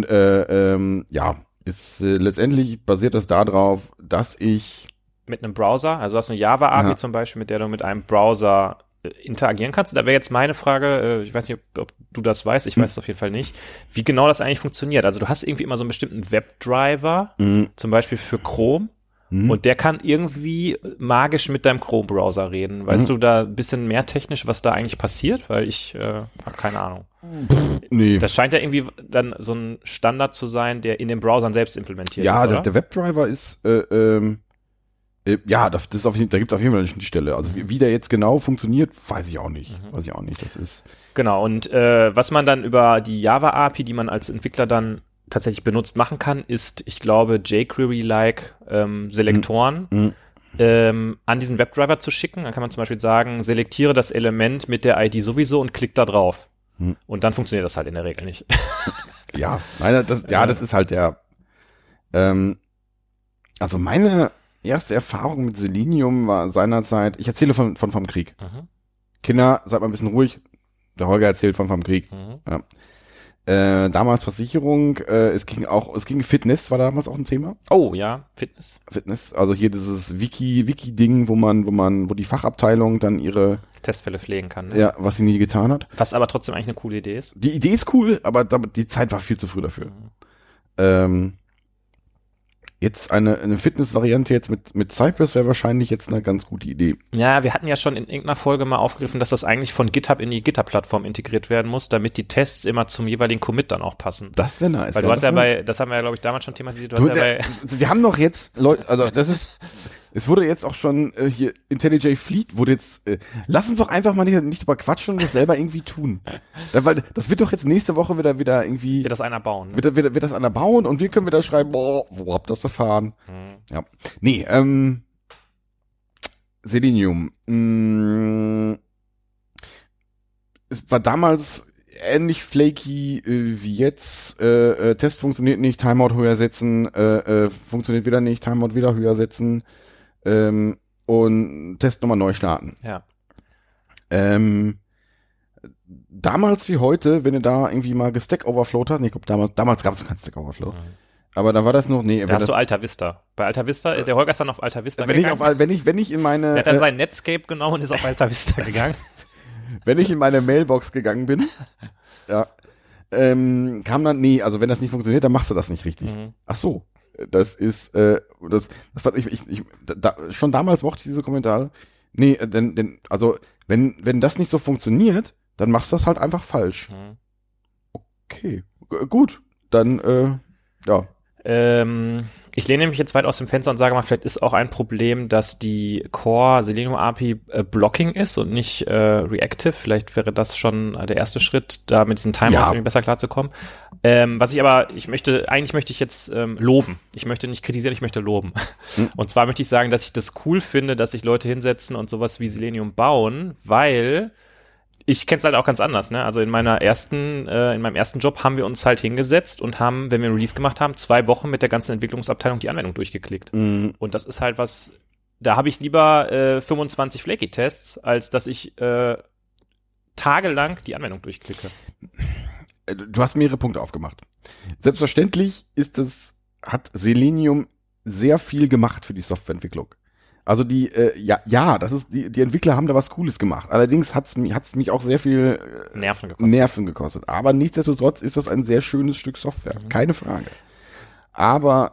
letztendlich basiert das darauf, dass ich mit einem Browser, also du hast eine Java-API zum Beispiel, mit der du mit einem Browser interagieren kannst. Da wäre jetzt meine Frage, ich weiß nicht, ob du das weißt, ich weiß es auf jeden Fall nicht, wie genau das eigentlich funktioniert. Also du hast irgendwie immer so einen bestimmten Webdriver, zum Beispiel für Chrome, und der kann irgendwie magisch mit deinem Chrome-Browser reden. Weißt du da ein bisschen mehr technisch, was da eigentlich passiert? Weil ich habe keine Ahnung. Nee. Das scheint ja irgendwie dann so ein Standard zu sein, der in den Browsern selbst implementiert ist, Ja, oder? der Webdriver ist da gibt es auf jeden Fall eine Schnittstelle. Also wie der jetzt genau funktioniert, weiß ich auch nicht. Das ist genau. Und was man dann über die Java-API, die man als Entwickler dann tatsächlich benutzt, machen kann, ist, ich glaube, jQuery-like Selektoren an diesen Webdriver zu schicken. Dann kann man zum Beispiel sagen, selektiere das Element mit der ID sowieso und klick da drauf. Und dann funktioniert das halt in der Regel nicht. Ja, das ist halt der also meine erste Erfahrung mit Selenium war seinerzeit, ich erzähle vom Krieg. Kinder, seid mal ein bisschen ruhig. Der Holger erzählt vom Krieg. Ja. Damals Versicherung, es ging Fitness, war damals auch ein Thema. Oh ja, Fitness. Also hier dieses Wiki-Ding, wo die Fachabteilung dann ihre Testfälle pflegen kann. Ne? Ja, was sie nie getan hat. Was aber trotzdem eigentlich eine coole Idee ist. Die Idee ist cool, aber die Zeit war viel zu früh dafür. Jetzt eine Fitness-Variante jetzt mit Cypress wäre wahrscheinlich jetzt eine ganz gute Idee. Ja, wir hatten ja schon in irgendeiner Folge mal aufgegriffen, dass das eigentlich von GitHub in die GitHub-Plattform integriert werden muss, damit die Tests immer zum jeweiligen Commit dann auch passen. Das wäre nice. Weil du hast ja das haben wir ja, glaube ich, damals schon thematisiert, wir haben doch jetzt Leute, also es wurde jetzt auch schon hier IntelliJ Fleet wurde jetzt, lass uns doch einfach mal nicht überquatschen und das selber irgendwie tun. Weil das wird doch jetzt nächste Woche wieder irgendwie. Wird das einer bauen. Ne? Wird das einer bauen und wir können wieder schreiben, boah, wo habt ihr das erfahren? Ja. Nee, Selenium. Es war damals ähnlich flaky wie jetzt. Test funktioniert nicht, Timeout höher setzen, funktioniert wieder nicht, Timeout wieder höher setzen. Und Test nochmal neu starten. Ja. Damals wie heute, wenn du da irgendwie mal Stack Overflowt hast, ich glaube damals gab es noch keinen Stack Overflow. Aber da war das noch, Da hast du Alta Vista. Bei Alta Vista, der Holger ist dann auf Alta Vista gegangen. Wenn ich in meine... Der hat dann sein Netscape genommen und ist auf Alta Vista gegangen. Wenn ich in meine Mailbox gegangen bin, ja, kam dann, nee, also wenn das nicht funktioniert, dann machst du das nicht richtig. Ach so. Das ist, das war, schon damals mochte ich diese Kommentare. Nee, also, wenn das nicht so funktioniert, dann machst du das halt einfach falsch. Okay, gut, dann, ja. Ich lehne mich jetzt weit aus dem Fenster und sage mal, vielleicht ist auch ein Problem, dass die Core Selenium API Blocking ist und nicht reactive. Vielleicht wäre das schon der erste Schritt, da mit diesen Timeouts irgendwie besser klarzukommen. Eigentlich möchte ich jetzt loben. Ich möchte nicht kritisieren, ich möchte loben. Und zwar möchte ich sagen, dass ich das cool finde, dass sich Leute hinsetzen und sowas wie Selenium bauen, weil ich kenne es halt auch ganz anders, ne? Also in meinem ersten Job haben wir uns halt hingesetzt und haben, wenn wir ein Release gemacht haben, 2 Wochen mit der ganzen Entwicklungsabteilung die Anwendung durchgeklickt. Und das ist halt was, da habe ich lieber 25 Flaky-Tests, als dass ich tagelang die Anwendung durchklicke. Du hast mehrere Punkte aufgemacht. Selbstverständlich hat Selenium sehr viel gemacht für die Softwareentwicklung. Also die Entwickler haben da was Cooles gemacht. Allerdings hat's mich auch sehr viel Nerven gekostet. Aber nichtsdestotrotz ist das ein sehr schönes Stück Software. Keine Frage. Aber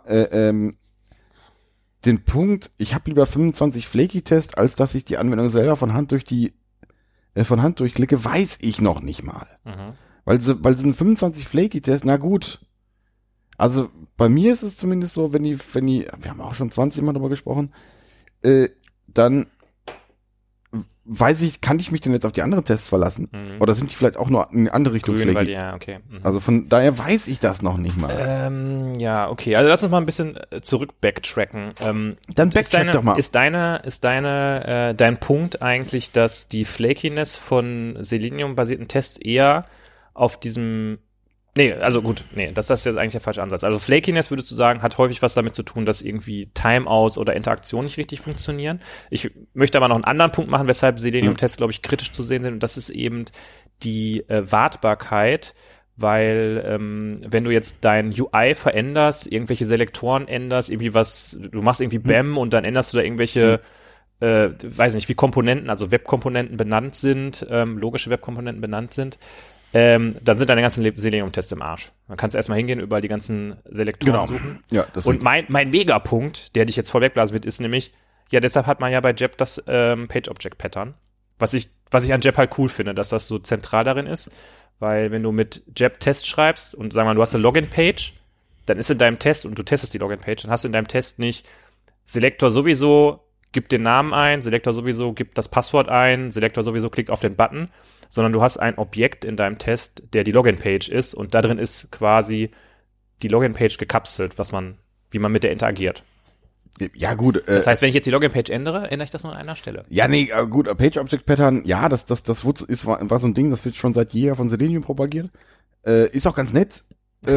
den Punkt, ich habe lieber 25 Flaky-Tests, als dass ich die Anwendung selber von Hand durchklicke, weiß ich noch nicht mal. Weil sie 25 Flaky-Tests, na gut. Also bei mir ist es zumindest so, wenn die, wir haben auch schon 20 Mal darüber gesprochen, dann weiß ich, kann ich mich denn jetzt auf die anderen Tests verlassen? Oder sind die vielleicht auch nur in eine andere Richtung flaky? Ja, okay. Also von daher weiß ich das noch nicht mal. Ja, okay. Also lass uns mal ein bisschen zurück backtracken. Dann backtrack doch mal. Ist dein Punkt eigentlich, dass die Flakiness von Selenium-basierten Tests eher auf diesem das ist jetzt eigentlich der falsche Ansatz. Also Flakiness, würdest du sagen, hat häufig was damit zu tun, dass irgendwie Timeouts oder Interaktionen nicht richtig funktionieren. Ich möchte aber noch einen anderen Punkt machen, weshalb Selenium-Tests, glaube ich, kritisch zu sehen sind. Und das ist eben die Wartbarkeit, weil wenn du jetzt dein UI veränderst, irgendwelche Selektoren änderst, du machst irgendwie BAM und dann änderst du da irgendwelche weiß nicht, wie Komponenten, also Webkomponenten benannt sind, logische Webkomponenten benannt sind, dann sind deine ganzen Selenium-Tests im Arsch. Man kann erstmal hingehen, überall die ganzen Selektoren suchen. Ja, das und mein Megapunkt, der dich jetzt voll wegblasen wird, ist nämlich, ja, deshalb hat man ja bei JEP das Page-Object-Pattern. Was ich an JEP halt cool finde, dass das so zentral darin ist, weil wenn du mit JEP Test schreibst und sagen wir mal, du hast eine Login-Page, dann ist in deinem Test, und du testest die Login-Page, dann hast du in deinem Test nicht Selektor sowieso, gibt den Namen ein, Selektor sowieso gibt das Passwort ein, Selektor sowieso klickt auf den Button, sondern du hast ein Objekt in deinem Test, der die Login-Page ist, und da drin ist quasi die Login-Page gekapselt, wie man mit der interagiert. Ja, gut. Das heißt, wenn ich jetzt die Login-Page ändere ich das nur an einer Stelle. Ja, nee, gut, Page-Object-Pattern, ja, das war so ein Ding, das wird schon seit jeher von Selenium propagiert. Ist auch ganz nett.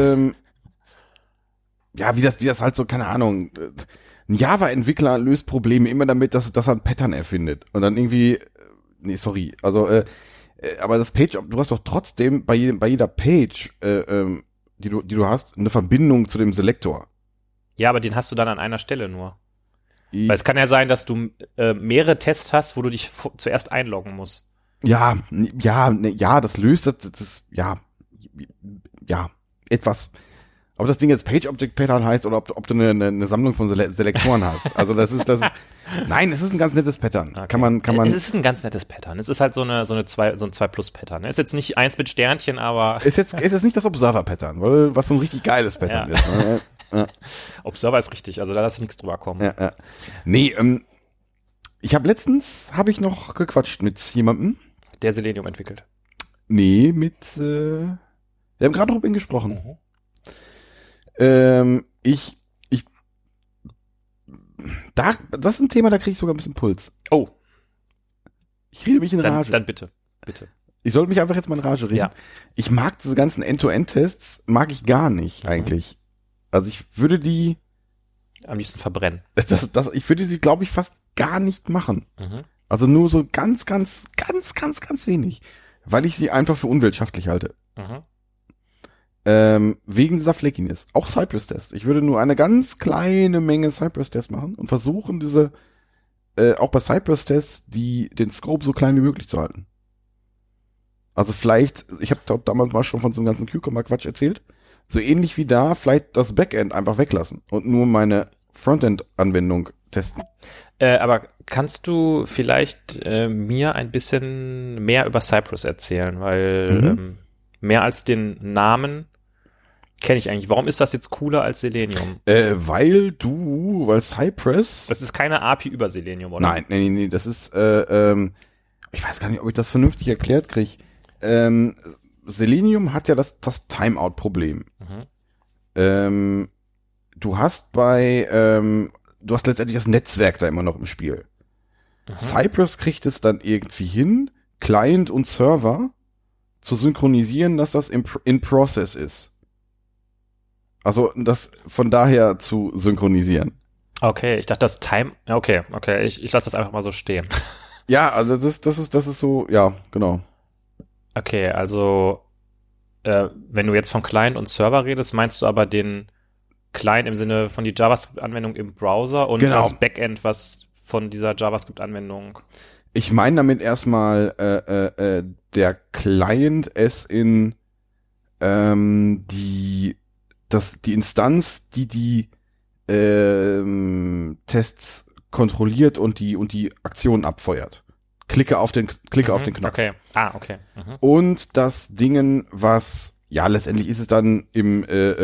Ja, wie das halt so, keine Ahnung, ein Java-Entwickler löst Probleme immer damit, dass er ein Pattern erfindet. Und dann irgendwie, Aber das Page, du hast doch trotzdem bei jeder Page, die du hast, eine Verbindung zu dem Selektor. Ja, aber den hast du dann an einer Stelle nur. Weil es kann ja sein, dass du mehrere Tests hast, wo du dich zuerst einloggen musst. Ja, das löst das etwas. Ob das Ding jetzt Page-Object-Pattern heißt oder ob du eine Sammlung von Selektoren hast. Also das ist nein, es ist ein ganz nettes Pattern. Okay. Kann man. Es ist ein ganz nettes Pattern. Es ist halt so ein 2+-Pattern. Es ist jetzt nicht 1 mit Sternchen, aber. Ist jetzt nicht das Observer-Pattern, weil was so ein richtig geiles Pattern ist. Ne? Ja. Observer ist richtig, also da lasse ich nichts drüber kommen. Ja. Nee, letztens noch gequatscht mit jemandem. Der Selenium entwickelt. Nee, wir haben gerade noch mit ihm gesprochen. Mhm. Das ist ein Thema, da kriege ich sogar ein bisschen Puls. Oh. Ich rede mich in Rage. Dann bitte. Ich sollte mich einfach jetzt mal in Rage reden. Ja. Ich mag diese ganzen End-to-End-Tests, mag ich gar nicht eigentlich. Also ich würde die am liebsten verbrennen. Ich würde die, glaube ich, fast gar nicht machen. Mhm. Also nur so ganz wenig. Weil ich sie einfach für unwirtschaftlich halte. Mhm. Wegen dieser Flakiness. Auch Cypress-Tests. Ich würde nur eine ganz kleine Menge Cypress-Tests machen und versuchen, auch bei Cypress-Tests, den Scope so klein wie möglich zu halten. Also vielleicht, ich habe damals mal schon von so einem ganzen Cucumber-Quatsch erzählt, so ähnlich wie da, vielleicht das Backend einfach weglassen und nur meine Frontend-Anwendung testen. Aber kannst du vielleicht mir ein bisschen mehr über Cypress erzählen? Weil mehr als den Namen kenne ich eigentlich. Warum ist das jetzt cooler als Selenium? Weil Cypress... Das ist keine API über Selenium, oder? Nein, nee, das ist, ich weiß gar nicht, ob ich das vernünftig erklärt kriege. Selenium hat ja das Timeout-Problem. Mhm. Du hast letztendlich das Netzwerk da immer noch im Spiel. Mhm. Cypress kriegt es dann irgendwie hin, Client und Server zu synchronisieren, dass das in Process ist. Also das von daher zu synchronisieren. Okay, ich dachte, das okay, ich lasse das einfach mal so stehen. Ja, also das ist so, ja, genau. Okay, also wenn du jetzt von Client und Server redest, meinst du aber den Client im Sinne von die JavaScript-Anwendung im Browser und Genau. das Backend, was von dieser JavaScript-Anwendung. Ich meine damit erstmal der Client es in die Instanz, die Tests kontrolliert und die Aktion abfeuert. Klicke auf den Knopf. Okay. Okay. Mhm. Und das Dingen, was, ja, letztendlich ist es dann im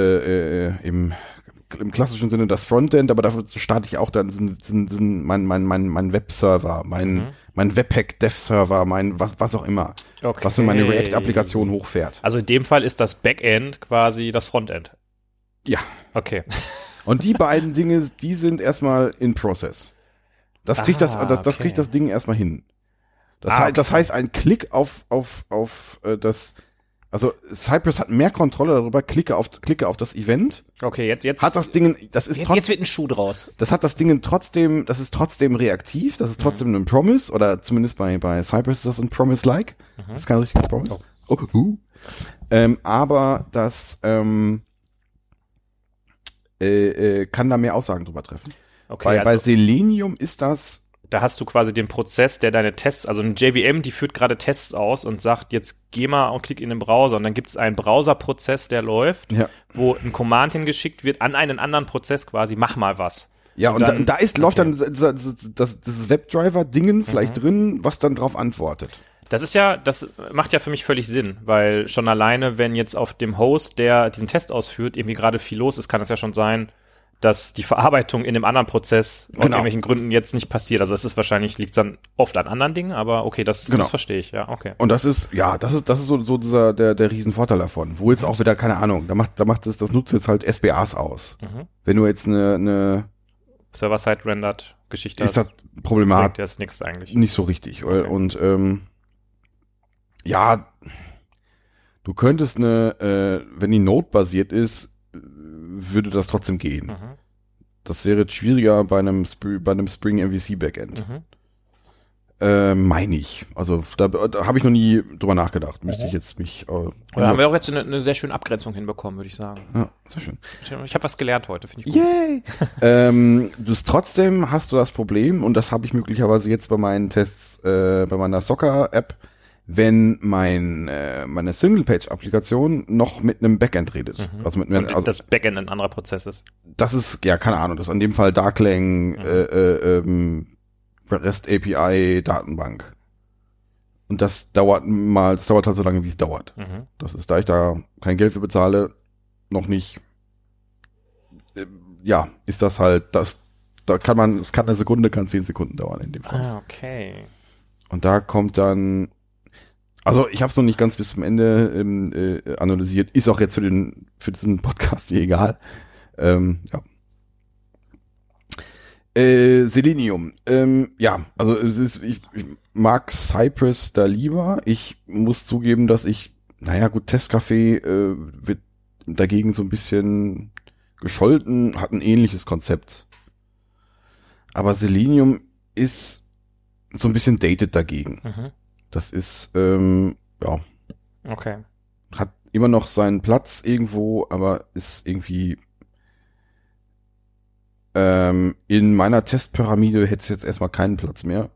klassischen Sinne das Frontend, aber dafür starte ich auch dann mein Webserver, mein Webpack-Dev-Server, was auch immer, Okay. was für meine React-Applikation hochfährt. Also in dem Fall ist das Backend quasi das Frontend. Ja. Okay. Und die beiden Dinge, die sind erstmal in Process. Das kriegt das kriegt das Ding erstmal hin. Das heißt, ein Klick auf das, also Cypress hat mehr Kontrolle darüber, klicke auf das Event. Okay, jetzt hat das Ding, jetzt wird ein Schuh draus. Das hat das Ding trotzdem, das ist trotzdem reaktiv, das ist trotzdem ein Promise, oder zumindest bei Cypress ist das ein Promise-like. Das ist kein richtiges Promise. Aber das kann da mehr Aussagen drüber treffen. Okay, Bei Selenium ist das. Da hast du quasi den Prozess, der deine Tests, also eine JVM, die führt gerade Tests aus und sagt, jetzt geh mal und klick in den Browser. Und dann gibt es einen Browserprozess, der läuft, wo ein Command hingeschickt wird an einen anderen Prozess quasi, mach mal was. Ja, und dann, läuft dann das Webdriver-Dingen vielleicht drin, was dann drauf antwortet. Das macht ja für mich völlig Sinn, weil schon alleine, wenn jetzt auf dem Host, der diesen Test ausführt, irgendwie gerade viel los ist, kann es ja schon sein, dass die Verarbeitung in einem anderen Prozess aus irgendwelchen Gründen jetzt nicht passiert. Also es ist wahrscheinlich, liegt dann oft an anderen Dingen, aber okay, das verstehe ich, ja, okay. Und das ist so dieser, der Riesenvorteil davon. Wo jetzt auch wieder, keine Ahnung, da macht das nutzt jetzt halt SBAs aus. Wenn du jetzt eine Server-Side-Rendered-Geschichte ist das problematisch. Das ist nichts eigentlich. Nicht so richtig. Okay. Und ja, du könntest wenn die Node-basiert ist, würde das trotzdem gehen. Das wäre schwieriger bei einem Spring MVC Backend. Meine ich. Also da habe ich noch nie drüber nachgedacht. Müsste ich jetzt mich... Oder haben wir auch jetzt eine sehr schöne Abgrenzung hinbekommen, würde ich sagen. Ja, sehr schön. Ich habe was gelernt heute, finde ich gut. Yay! Trotzdem hast du das Problem, und das habe ich möglicherweise jetzt bei meinen Tests, bei meiner Soccer-App, wenn meine Single-Page-Applikation noch mit einem Backend redet. Also mit einem, und das Backend ein anderer Prozess ist. Das ist, ja, keine Ahnung, das ist in dem Fall Darklang, REST API, Datenbank. Und das dauert halt so lange, wie es dauert. Das ist, da ich da kein Geld für bezahle, noch nicht, ist das halt, es kann eine Sekunde, kann 10 Sekunden dauern in dem Fall. Ah, okay. Und da kommt dann, also ich habe es noch nicht ganz bis zum Ende analysiert, ist auch jetzt für diesen Podcast hier egal. Selenium. Also ich mag Cypress da lieber. Ich muss zugeben, dass Testcafé wird dagegen so ein bisschen gescholten, hat ein ähnliches Konzept. Aber Selenium ist so ein bisschen dated dagegen. Das ist, Okay. Hat immer noch seinen Platz irgendwo, aber ist irgendwie in meiner Testpyramide hätte es jetzt erstmal keinen Platz mehr.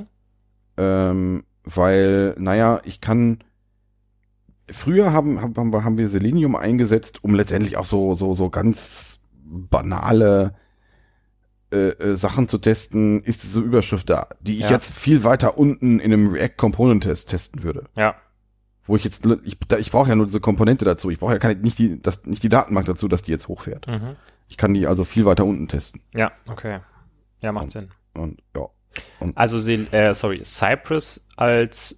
Weil, ich kann früher haben wir Selenium eingesetzt, um letztendlich auch so ganz banale Sachen zu testen, ist diese Überschrift da, die ich jetzt viel weiter unten in einem React Component Test testen würde. Ja. Wo ich brauche ja nur diese Komponente dazu. Ich brauche ja nicht die Datenbank dazu, dass die jetzt hochfährt. Ich kann die also viel weiter unten testen. Ja, okay. Ja, macht Sinn. Also Cypress als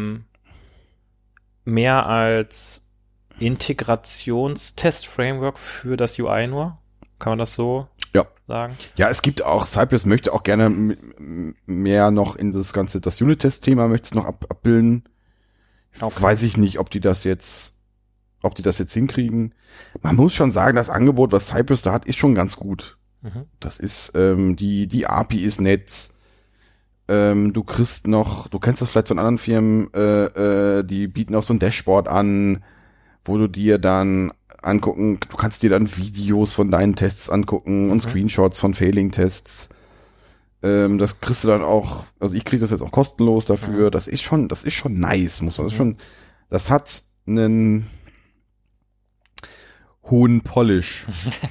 mehr als Integrationstest-Framework für das UI nur? Kann man das so sagen? Ja, es gibt auch, Cypress möchte auch gerne mehr noch in das Unit-Test-Thema möchte es noch abbilden. Okay. Weiß ich nicht, ob die das jetzt hinkriegen. Man muss schon sagen, das Angebot, was Cypress da hat, ist schon ganz gut. Das ist, die API ist nett. Du kennst das vielleicht von anderen Firmen, die bieten auch so ein Dashboard an, wo du dir dann du kannst dir dann Videos von deinen Tests angucken und Screenshots von Failing-Tests. Das kriegst du dann auch, also ich kriege das jetzt auch kostenlos dafür. Das ist schon nice, das hat einen hohen Polish.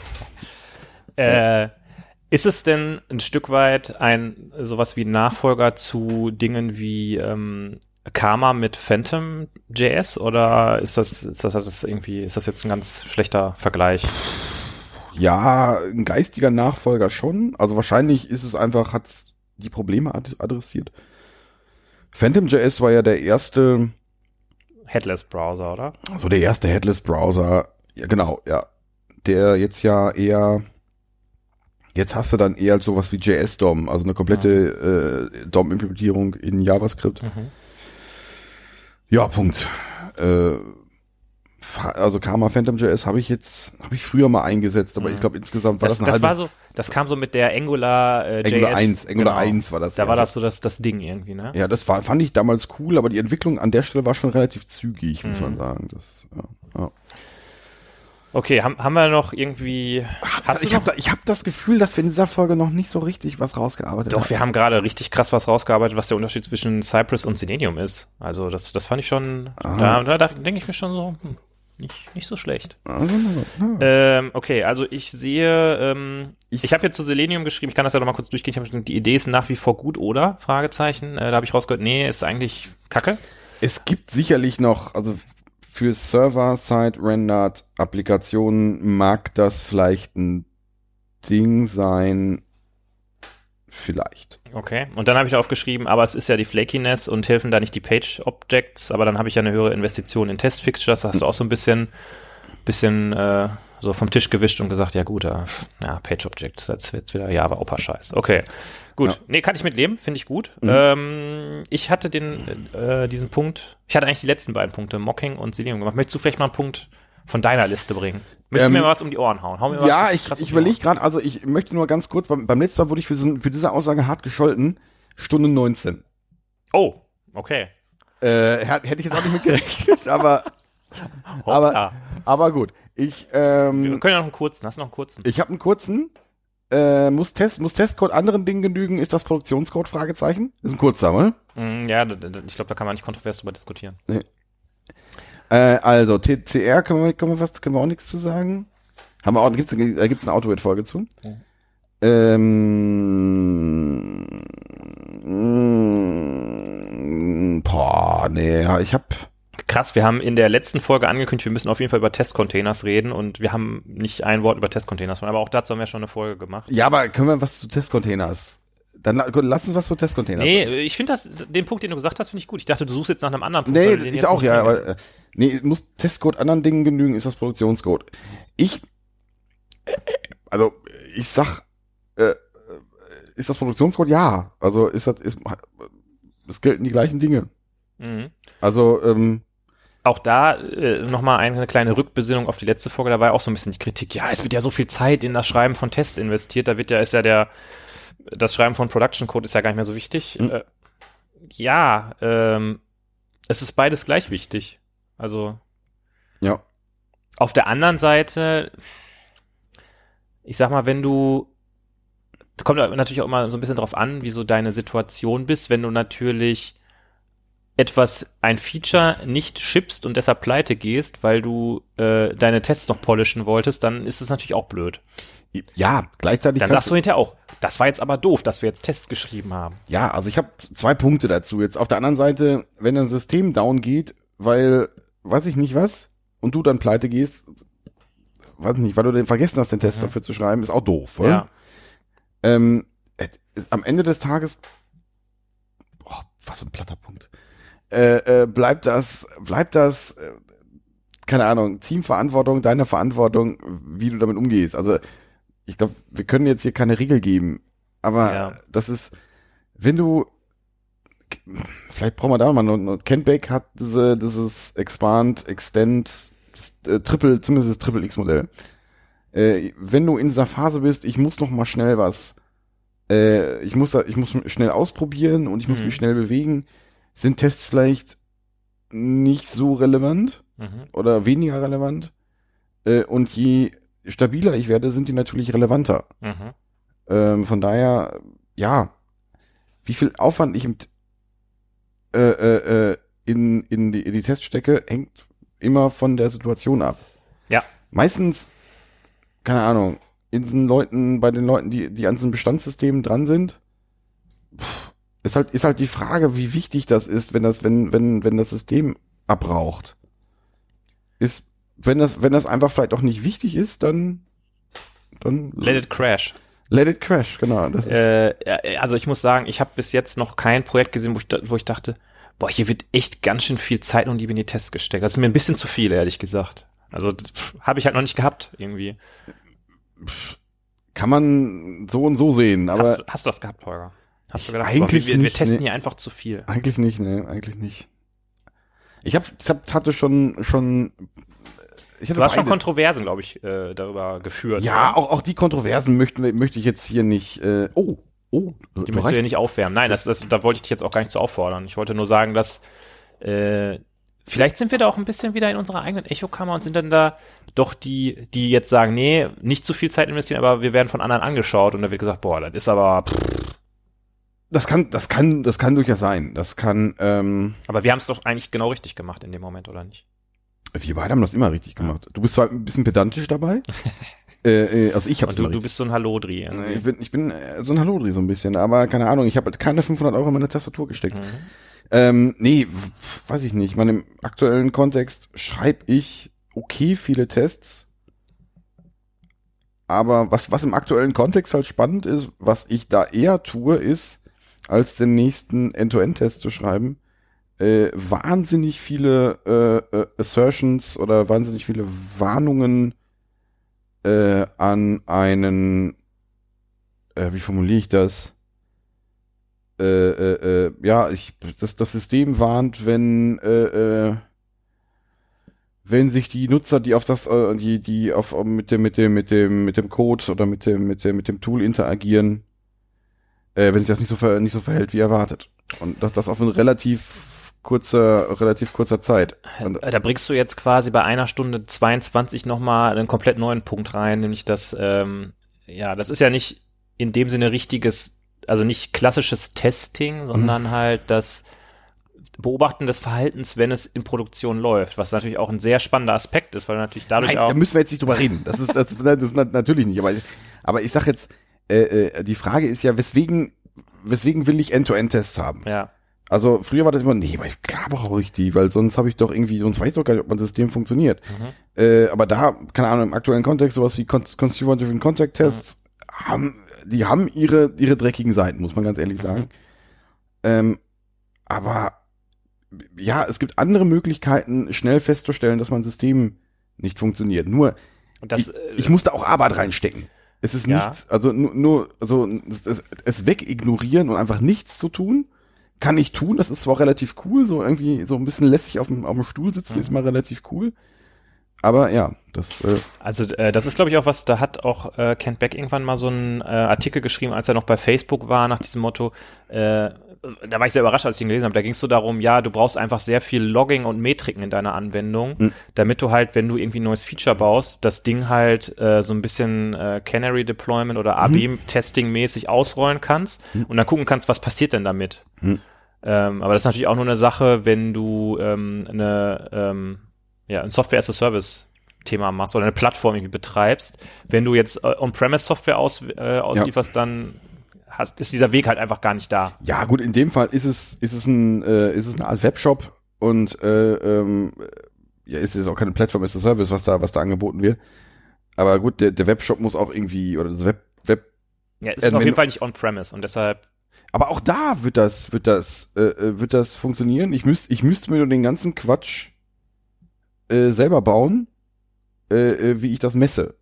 Ist es denn ein Stück weit sowas wie ein Nachfolger zu Dingen wie Karma mit Phantom.js oder ist das jetzt ein ganz schlechter Vergleich? Ja, ein geistiger Nachfolger schon. Also wahrscheinlich ist es einfach, hat die Probleme adressiert. Phantom.js war ja der erste Headless-Browser, oder? So der erste Headless-Browser. Ja, genau, ja. Der jetzt ja eher, jetzt hast du dann eher sowas wie JS-DOM, also eine komplette DOM-Implementierung in JavaScript. Ja, Punkt. Also Karma Phantom.js habe ich früher mal eingesetzt, aber ich glaube insgesamt war das kam so mit der Angular 1 war das. Da war das so das Ding irgendwie, ne? Ja, fand ich damals cool, aber die Entwicklung an der Stelle war schon relativ zügig, muss man sagen. Okay, haben wir noch irgendwie... Ich hab das Gefühl, dass wir in dieser Folge noch nicht so richtig was rausgearbeitet haben. Doch, wir haben gerade richtig krass was rausgearbeitet, was der Unterschied zwischen Cypress und Selenium ist. Also das fand ich schon... Da denke ich mir schon so... Nicht so schlecht. Okay, also ich sehe, ich habe jetzt zu Selenium geschrieben, ich kann das ja noch mal kurz durchgehen, die Idee ist nach wie vor gut, oder? Fragezeichen. Da habe ich rausgehört, nee, ist eigentlich Kacke. Es gibt sicherlich noch, also für Server-Side-Rendered-Applikationen mag das vielleicht ein Ding sein, vielleicht. Okay, und dann habe ich aufgeschrieben, aber es ist ja die Flakiness und helfen da nicht die Page-Objects, aber dann habe ich ja eine höhere Investition in Test-Fixtures, da hast du auch so ein bisschen so vom Tisch gewischt und gesagt, ja gut, Page-Objects, das wird wieder Java-Opa-Scheiß. Okay, gut. Ja. Nee, kann ich mit leben, finde ich gut. Ich hatte diesen Punkt, ich hatte eigentlich die letzten beiden Punkte, Mocking und Selenium gemacht. Möchtest du vielleicht mal einen Punkt von deiner Liste bringen? Möchtest du mir mal was um die Ohren hauen? Hau mir was ich überlege gerade, also ich möchte nur ganz kurz, beim letzten Mal wurde ich für diese Aussage hart gescholten, Stunde 19. Oh, okay. Hätte ich jetzt auch nicht mit gerechnet, aber gut. Wir können ja noch einen kurzen. Hast du noch einen kurzen? Ich habe einen kurzen. Muss Testcode anderen Dingen genügen? Ist das Produktionscode? Fragezeichen. Ist ein kurzer, oder? Ja, ich glaube, da kann man nicht kontrovers drüber diskutieren. Nee. Also TCR können wir auch nichts zu sagen. Gibt's eine Autowit-Folge zu? Ich habe Krass, wir haben in der letzten Folge angekündigt, wir müssen auf jeden Fall über Testcontainers reden und wir haben nicht ein Wort über Testcontainers, aber auch dazu haben wir schon eine Folge gemacht. Ja, aber können wir was zu Testcontainers? Dann lass uns was zu Testcontainers. Nee, ich finde den Punkt, den du gesagt hast, finde ich gut. Ich dachte, du suchst jetzt nach einem anderen Punkt. Nee, ich auch, ja, aber muss Testcode anderen Dingen genügen, ist das Produktionscode. Ich sag, ist das Produktionscode? Ja. Also es gelten die gleichen Dinge. Mhm. Also, auch da nochmal eine kleine Rückbesinnung auf die letzte Folge, da war ja auch so ein bisschen die Kritik, ja, es wird ja so viel Zeit in das Schreiben von Tests investiert, das Schreiben von Production Code ist ja gar nicht mehr so wichtig. Es ist beides gleich wichtig. Also, ja. Auf der anderen Seite, ich sag mal, es kommt natürlich auch immer so ein bisschen drauf an, wie so deine Situation bist, wenn du natürlich ein Feature nicht shippst und deshalb pleite gehst, weil du deine Tests noch polishen wolltest, dann ist es natürlich auch blöd. Ja, gleichzeitig. Dann sagst du hinterher auch, das war jetzt aber doof, dass wir jetzt Tests geschrieben haben. Ja, also ich habe 2 Punkte dazu. Jetzt auf der anderen Seite, wenn ein System down geht, weil, weiß ich nicht was, und du dann pleite gehst, weiß nicht, weil du den vergessen hast, den Test dafür zu schreiben, ist auch doof, oder? Ja. Am Ende des Tages, was für ein platter Punkt. Bleibt das, keine Ahnung, Teamverantwortung, deine Verantwortung, wie du damit umgehst. Also ich glaube, wir können jetzt hier keine Regel geben, aber das ist, wenn du, vielleicht brauchen wir da mal, Kenbeck hat dieses Expand, Extend, zumindest das Triple-X-Modell. Wenn du in dieser Phase bist, ich muss noch mal schnell was, ich muss schnell ausprobieren und ich muss mich schnell bewegen, sind Tests vielleicht nicht so relevant oder weniger relevant. Und je stabiler ich werde, sind die natürlich relevanter. Von daher, ja, wie viel Aufwand ich in die Tests stecke, hängt immer von der Situation ab. Ja. Meistens, keine Ahnung, bei den Leuten, die an diesen Bestandssystemen dran sind, ist halt die Frage, wie wichtig das ist, wenn das System abraucht. Wenn das einfach vielleicht auch nicht wichtig ist, dann let it crash. Let it crash, genau. Das ist also ich muss sagen, ich habe bis jetzt noch kein Projekt gesehen, wo ich dachte, boah, hier wird echt ganz schön viel Zeit und Liebe in die Tests gesteckt. Das ist mir ein bisschen zu viel, ehrlich gesagt. Also habe ich halt noch nicht gehabt, irgendwie. Kann man so und so sehen, aber hast du das gehabt, Holger? Hast du gedacht, eigentlich wir nicht, testen hier einfach zu viel? Eigentlich nicht, ne, eigentlich nicht. Ich hatte schon du hast schon Kontroversen, glaube ich, darüber geführt. Ja, auch die Kontroversen möchte ich jetzt hier nicht, die möchtest du ja nicht aufwärmen. Nein, da wollte ich dich jetzt auch gar nicht zu auffordern. Ich wollte nur sagen, dass vielleicht sind wir da auch ein bisschen wieder in unserer eigenen Echokammer und sind dann da doch die jetzt sagen, nee, nicht zu viel Zeit investieren, aber wir werden von anderen angeschaut und da wird gesagt, boah, das ist aber Das kann durchaus sein. Das kann, aber wir haben es doch eigentlich genau richtig gemacht in dem Moment, oder nicht? Wir beide haben das immer richtig gemacht. Du bist zwar ein bisschen pedantisch dabei. Also ich hab's und du bist so ein Hallodri. Ich bin so ein Hallodri so ein bisschen, aber keine Ahnung, ich habe keine 500 € in meine Tastatur gesteckt. Nee, weiß ich nicht. Ich meine, im aktuellen Kontext schreibe ich okay viele Tests, aber was im aktuellen Kontext halt spannend ist, was ich da eher tue, ist, als den nächsten End-to-End-Test zu schreiben, wahnsinnig viele Assertions oder wahnsinnig viele Warnungen an einen, wie formuliere ich das? Das System warnt, wenn sich die Nutzer, die auf das, mit dem Code oder mit dem Tool interagieren, wenn sich das nicht so verhält wie erwartet. Und das auf eine relativ kurzer Zeit. Und da bringst du jetzt quasi bei 1 Stunde 22 nochmal einen komplett neuen Punkt rein, nämlich das ist ja nicht in dem Sinne richtiges, also nicht klassisches Testing, sondern halt das Beobachten des Verhaltens, wenn es in Produktion läuft, was natürlich auch ein sehr spannender Aspekt ist, weil natürlich dadurch Nein, auch... da müssen wir jetzt nicht drüber reden. Das ist natürlich nicht. Aber ich sag jetzt, die Frage ist ja, weswegen will ich End-to-End-Tests haben? Ja. Also früher war das immer, nee, aber klar brauche ich die, weil sonst habe ich doch irgendwie, sonst weiß ich doch gar nicht, ob mein System funktioniert. Aber da, keine Ahnung, im aktuellen Kontext, sowas wie Constituent Contact Tests, die haben ihre dreckigen Seiten, muss man ganz ehrlich sagen. Aber ja, es gibt andere Möglichkeiten, schnell festzustellen, dass mein System nicht funktioniert. Nur, ich muss da auch Arbeit reinstecken. Es ist nichts, also es wegignorieren und einfach nichts zu tun, kann ich tun. Das ist zwar relativ cool, so irgendwie so ein bisschen lässig auf dem Stuhl sitzen, ist mal relativ cool. Aber ja, das ist, glaube ich, auch was, da hat auch Kent Beck irgendwann mal so einen Artikel geschrieben, als er noch bei Facebook war, nach diesem Motto, da war ich sehr überrascht, als ich ihn gelesen habe. Da ging es so darum, ja, du brauchst einfach sehr viel Logging und Metriken in deiner Anwendung, damit du halt, wenn du irgendwie ein neues Feature baust, das Ding halt so ein bisschen Canary Deployment oder A/B-Testing mäßig ausrollen kannst und dann gucken kannst, was passiert denn damit. Aber das ist natürlich auch nur eine Sache, wenn du ein Software-as-a-Service-Thema machst oder eine Plattform irgendwie betreibst. Wenn du jetzt On-Premise-Software auslieferst, dann ist dieser Weg halt einfach gar nicht da. Ja, gut, in dem Fall ist es eine Art Webshop und ist es auch keine Plattform as a Service, was da angeboten wird. Aber gut, der Webshop muss auch irgendwie, oder das Web ja, es ist auf jeden Fall nicht On-Premise und deshalb. Aber auch da wird das funktionieren. Ich müsste mir nur den ganzen Quatsch selber bauen, wie ich das messe.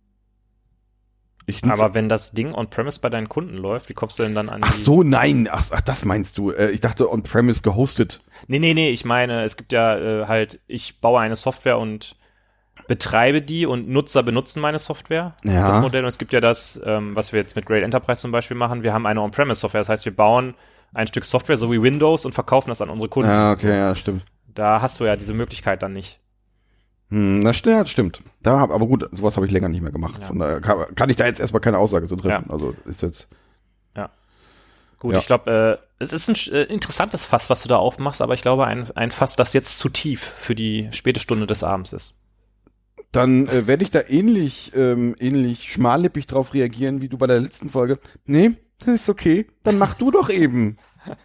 Aber wenn das Ding on-premise bei deinen Kunden läuft, wie kommst du denn dann an die... Ach so, nein. Ach, das meinst du. Ich dachte on-premise gehostet. Nee. Ich meine, es gibt ja ich baue eine Software und betreibe die und Nutzer benutzen meine Software. Ja. Das Modell. Und es gibt ja das, was wir jetzt mit Great Enterprise zum Beispiel machen. Wir haben eine on-premise Software. Das heißt, wir bauen ein Stück Software, so wie Windows, und verkaufen das an unsere Kunden. Ja, okay, ja, stimmt. Da hast du ja diese Möglichkeit dann nicht. Das stimmt. Aber gut, sowas habe ich länger nicht mehr gemacht. Ja. Von daher kann ich da jetzt erstmal keine Aussage zu treffen. Ja. Also ist jetzt. Ja. Gut, Ja. ich glaube, es ist ein interessantes Fass, was du da aufmachst, aber ich glaube, ein Fass, das jetzt zu tief für die späte Stunde des Abends ist. Dann werde ich da ähnlich schmallippig drauf reagieren, wie du bei der letzten Folge. Nee, das ist okay. Dann mach du doch eben.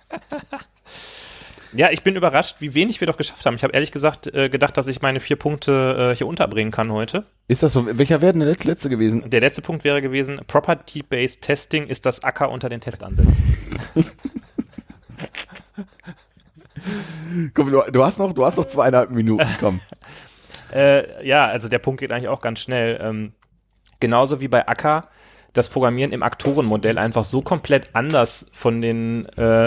Ja, ich bin überrascht, wie wenig wir doch geschafft haben. Ich habe ehrlich gesagt gedacht, dass ich meine 4 Punkte hier unterbringen kann heute. Ist das so? Welcher wäre denn der letzte gewesen? Der letzte Punkt wäre gewesen, Property-Based Testing ist das Acker unter den Testansätzen. Komm, du hast noch 2,5 Minuten, komm. Ja, also der Punkt geht eigentlich auch ganz schnell. Genauso wie bei Acker, das Programmieren im Aktorenmodell einfach so komplett anders von den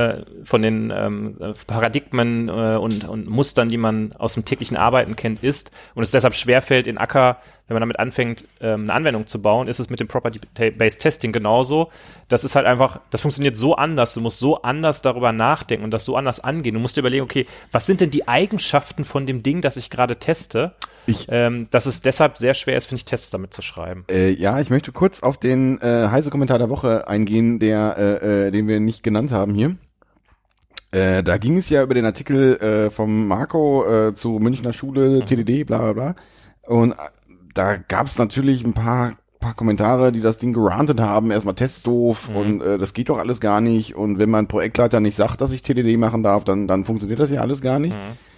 Paradigmen und Mustern, die man aus dem täglichen Arbeiten kennt, ist und es deshalb schwerfällt, in Acker, wenn man damit anfängt, eine Anwendung zu bauen, ist es mit dem Property-Based Testing genauso. Das ist halt einfach, das funktioniert so anders, du musst so anders darüber nachdenken und das so anders angehen. Du musst dir überlegen, okay, was sind denn die Eigenschaften von dem Ding, das ich gerade teste? Dass es deshalb sehr schwer ist, finde ich, Tests damit zu schreiben. Ja, ich möchte kurz auf den Heise-Kommentar der Woche eingehen, den wir nicht genannt haben hier. Da ging es ja über den Artikel vom Marco zu Münchner Schule, TDD, bla bla bla. Und da gab es natürlich ein paar Kommentare, die das Ding gerantet haben. Erstmal Tests doof und das geht doch alles gar nicht. Und wenn mein Projektleiter nicht sagt, dass ich TDD machen darf, dann funktioniert das ja alles gar nicht.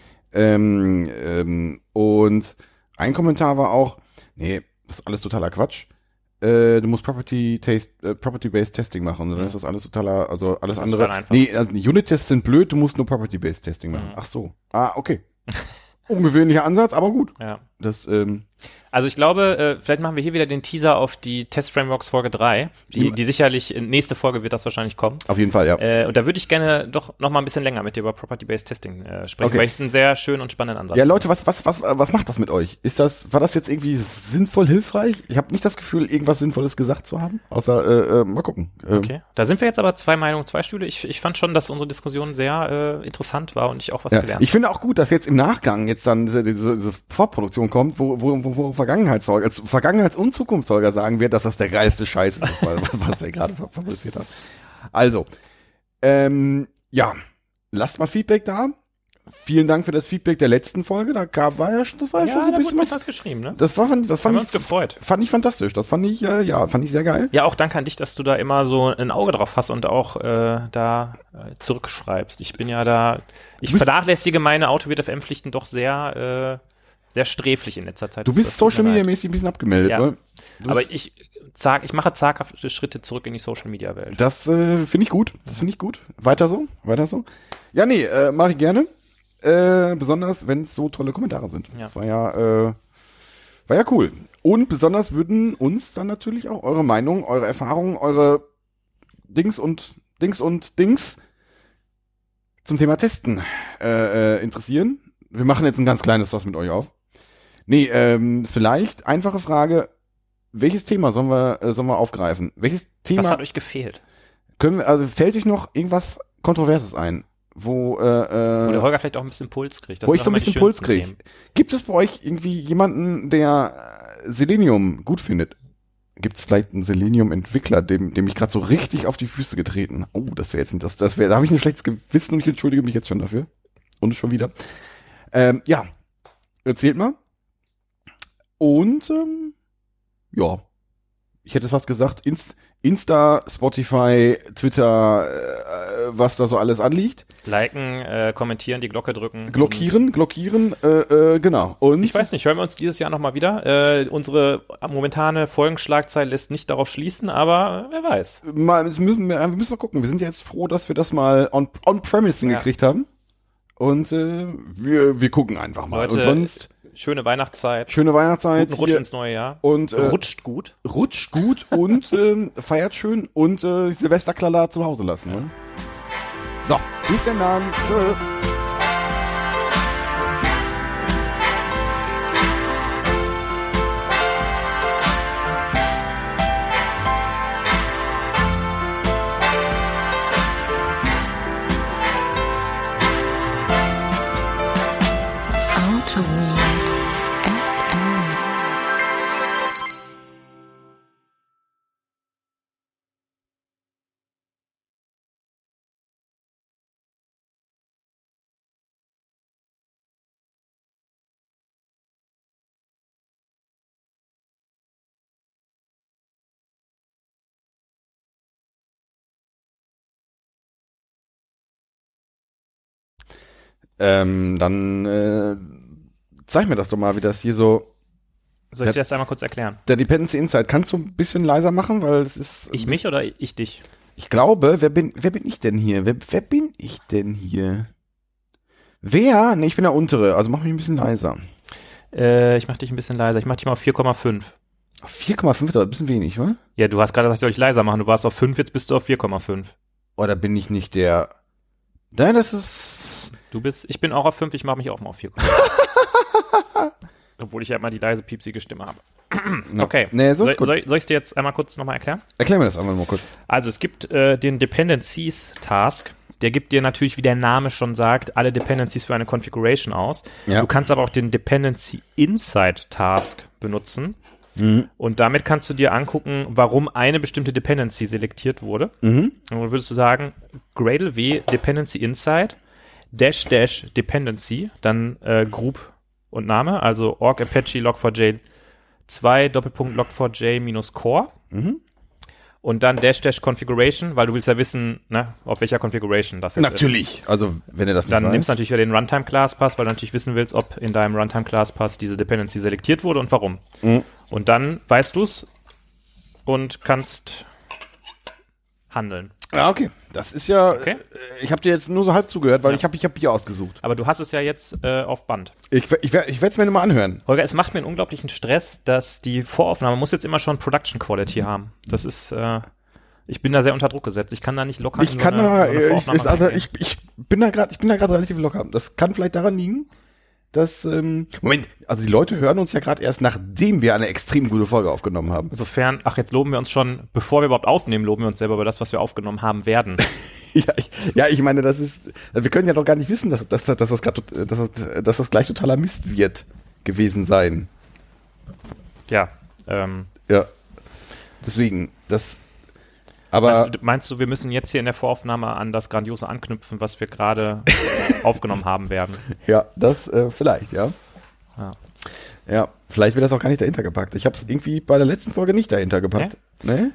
Und ein Kommentar war auch, nee, das ist alles totaler Quatsch. Du musst Property-Based Testing machen. Und dann ist das alles totaler, also alles andere. Nee, also Unit-Tests sind blöd, du musst nur Property-Based Testing machen. Ach so. Ah, okay. Ungewöhnlicher Ansatz, aber gut. Ja. Das, Also ich glaube, vielleicht machen wir hier wieder den Teaser auf die Test-Frameworks Folge 3. Die sicherlich, nächste Folge wird das wahrscheinlich kommen. Auf jeden Fall, ja. Und da würde ich gerne doch noch mal ein bisschen länger mit dir über Property-Based Testing sprechen, weil ich es einen sehr schönen und spannenden Ansatz finde. Ja, Leute, was macht das mit euch? War das jetzt irgendwie sinnvoll, hilfreich? Ich habe nicht das Gefühl, irgendwas Sinnvolles gesagt zu haben, außer, mal gucken. Okay, da sind wir jetzt aber 2 Meinungen, 2 Stühle. Ich fand schon, dass unsere Diskussion sehr interessant war und ich auch was gelernt habe. Ich finde auch gut, dass jetzt im Nachgang jetzt dann diese Vorproduktion kommt, wo Vergangenheits- und Zukunftszeuger sagen wird, dass das der geilste Scheiß ist, was wir gerade fabriziert haben. Also, lasst mal Feedback da. Vielen Dank für das Feedback der letzten Folge. Das war ja schon so ein bisschen was geschrieben, ne? Das fand ich uns gefreut. Fand ich fantastisch. Das fand ich sehr geil. Ja, auch danke an dich, dass du da immer so ein Auge drauf hast und auch da zurückschreibst. Ich bin ja da, ich vernachlässige meine Auto-WFM-Pflichten doch sehr sträflich in letzter Zeit. Du bist Social Media mäßig ein bisschen abgemeldet, ja. Oder? Aber ich mache zaghafte Schritte zurück in die Social Media Welt. Das finde ich gut. Weiter so. Ja, nee, mache ich gerne. Besonders, wenn es so tolle Kommentare sind. Ja. Das war ja cool. Und besonders würden uns dann natürlich auch eure Meinung, eure Erfahrungen, eure Dings zum Thema Testen interessieren. Wir machen jetzt ein ganz kleines was mit euch auf. Nee, vielleicht einfache Frage, welches Thema sollen wir aufgreifen? Welches Thema? Was hat euch gefehlt? Fällt euch noch irgendwas Kontroverses ein? Wo der Holger vielleicht auch ein bisschen Puls kriegt. Wo ich so ein bisschen Puls kriege. Gibt es bei euch irgendwie jemanden, der Selenium gut findet? Gibt es vielleicht einen Selenium-Entwickler, dem ich gerade so richtig auf die Füße getreten? Oh, das wäre jetzt da habe ich ein schlechtes Gewissen und ich entschuldige mich jetzt schon dafür. Und schon wieder. Ja, erzählt mal. Und ich hätte fast gesagt, Insta, Spotify, Twitter, was da so alles anliegt. Liken, kommentieren, die Glocke drücken. Glockieren, genau. Und ich weiß nicht, hören wir uns dieses Jahr nochmal wieder. Unsere momentane Folgenschlagzeile lässt nicht darauf schließen, aber wer weiß. Wir müssen mal gucken. Wir sind ja jetzt froh, dass wir das mal on-premise hingekriegt haben. Und wir gucken einfach mal. Leute, und sonst schöne Weihnachtszeit. Guten Rutsch ins neue Jahr. Und rutscht gut und feiert schön und Silvesterklala zu Hause lassen. Ne? So, bis denn dann. Tschüss. Auto Weird FM. Zeig mir das doch mal, wie das hier so. Soll ich dir das einmal kurz erklären? Der Dependency Insight, kannst du ein bisschen leiser machen, weil es ist. Ich mich oder ich dich? Ich glaube, wer bin ich denn hier? Wer bin ich denn hier? Wer? Ne, ich bin der untere, also mach mich ein bisschen leiser. Ich mach dich ein bisschen leiser. Ich mach dich mal auf 4,5. 4,5 ist aber ein bisschen wenig, oder? Ja, du hast gerade gesagt, soll ich leiser machen. Du warst auf 5, jetzt bist du auf 4,5. Oder bin ich nicht der. Nein, das ist. Ich bin auch auf 5, ich mache mich auch mal auf 4,5. Obwohl ich ja immer die leise, piepsige Stimme habe. Okay. Nee, so ist gut. Soll ich es dir jetzt einmal kurz nochmal erklären? Erklär mir das einmal mal kurz. Also es gibt den Dependencies Task. Der gibt dir natürlich, wie der Name schon sagt, alle Dependencies für eine Configuration aus. Ja. Du kannst aber auch den Dependency Insight Task benutzen. Mhm. Und damit kannst du dir angucken, warum eine bestimmte Dependency selektiert wurde. Mhm. Und dann würdest du sagen, Gradle W Dependency Insight -- Dependency, dann Group und Name, also org apache log4j 2 -- log4j-core. Mhm. Und dann -- configuration, weil du willst ja wissen, ne, auf welcher Configuration das jetzt natürlich. Ist. Also, wenn du das nicht dann nimmst du natürlich wieder den Runtime-Class-Pass, weil du natürlich wissen willst, ob in deinem Runtime-Class-Pass diese Dependency selektiert wurde und warum. Mhm. Und dann weißt du es und kannst handeln. Ja, okay. Das ist ja, Okay. Ich habe dir jetzt nur so halb zugehört, weil Ja. ich hab Bier ausgesucht. Aber du hast es ja jetzt auf Band. Ich werde es mir nochmal anhören. Holger, es macht mir einen unglaublichen Stress, dass die Voraufnahme muss jetzt immer schon Production Quality haben. Das ist, ich bin da sehr unter Druck gesetzt. Ich kann da nicht locker Ich in kann so eine da, Voraufnahme reingehen. ich bin da gerade relativ locker. Das kann vielleicht daran liegen, dass, Moment, also die Leute hören uns ja gerade erst, nachdem wir eine extrem gute Folge aufgenommen haben. Insofern, jetzt loben wir uns schon, bevor wir überhaupt aufnehmen, loben wir uns selber über das, was wir aufgenommen haben werden. Ich meine, das ist, wir können ja doch gar nicht wissen, dass das gleich totaler Mist wird gewesen sein. Ja, Ja. Deswegen, aber meinst du, wir müssen jetzt hier in der Voraufnahme an das Grandiose anknüpfen, was wir gerade aufgenommen haben werden? ja, das vielleicht, ja. Ja. Ja, vielleicht wird das auch gar nicht dahinter gepackt. Ich habe es irgendwie bei der letzten Folge nicht dahinter gepackt. Ne?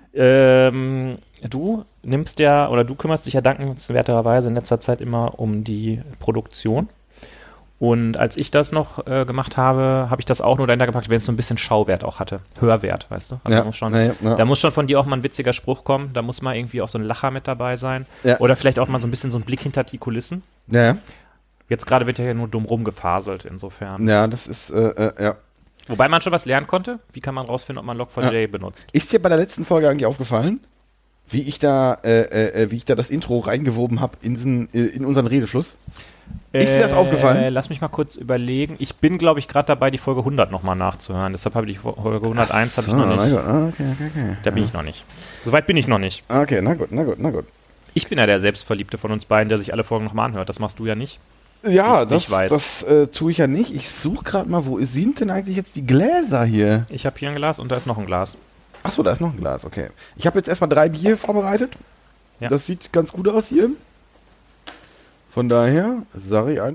Du nimmst ja, oder du kümmerst dich ja dankenswerterweise in letzter Zeit immer um die Produktion. Und als ich das noch gemacht habe, habe ich das auch nur dahinter gepackt, wenn es so ein bisschen Schauwert auch hatte. Hörwert, weißt du? Also Ja. Da muss schon von dir auch mal ein witziger Spruch kommen. Da muss mal irgendwie auch so ein Lacher mit dabei sein. Ja. Oder vielleicht auch mal so ein bisschen so ein Blick hinter die Kulissen. Ja, Jetzt gerade wird ja nur dumm rumgefaselt, insofern. ja, das ist, ja. Wobei man schon was lernen konnte. Wie kann man rausfinden, ob man Log4j benutzt? Ist dir bei der letzten Folge eigentlich aufgefallen, wie ich da das Intro reingewoben habe in unseren Redefluss? Ist dir das aufgefallen? Lass mich mal kurz überlegen. Ich bin, glaube ich, gerade dabei, die Folge 100 nochmal nachzuhören. Deshalb habe ich die Folge 101 habe ich noch nicht. Okay. Da bin ich noch nicht. Soweit bin ich noch nicht. Okay, na gut. Ich bin ja der Selbstverliebte von uns beiden, der sich alle Folgen nochmal anhört. Das machst du ja nicht. Ja, Ich weiß. das tue ich ja nicht. Ich suche gerade mal, wo sind denn eigentlich jetzt die Gläser hier? Ich habe hier ein Glas und da ist noch ein Glas. Achso, da ist noch ein Glas, okay. Ich habe jetzt erstmal 3 Bier vorbereitet. Ja. Das sieht ganz gut aus hier. Von daher, sage ich ein.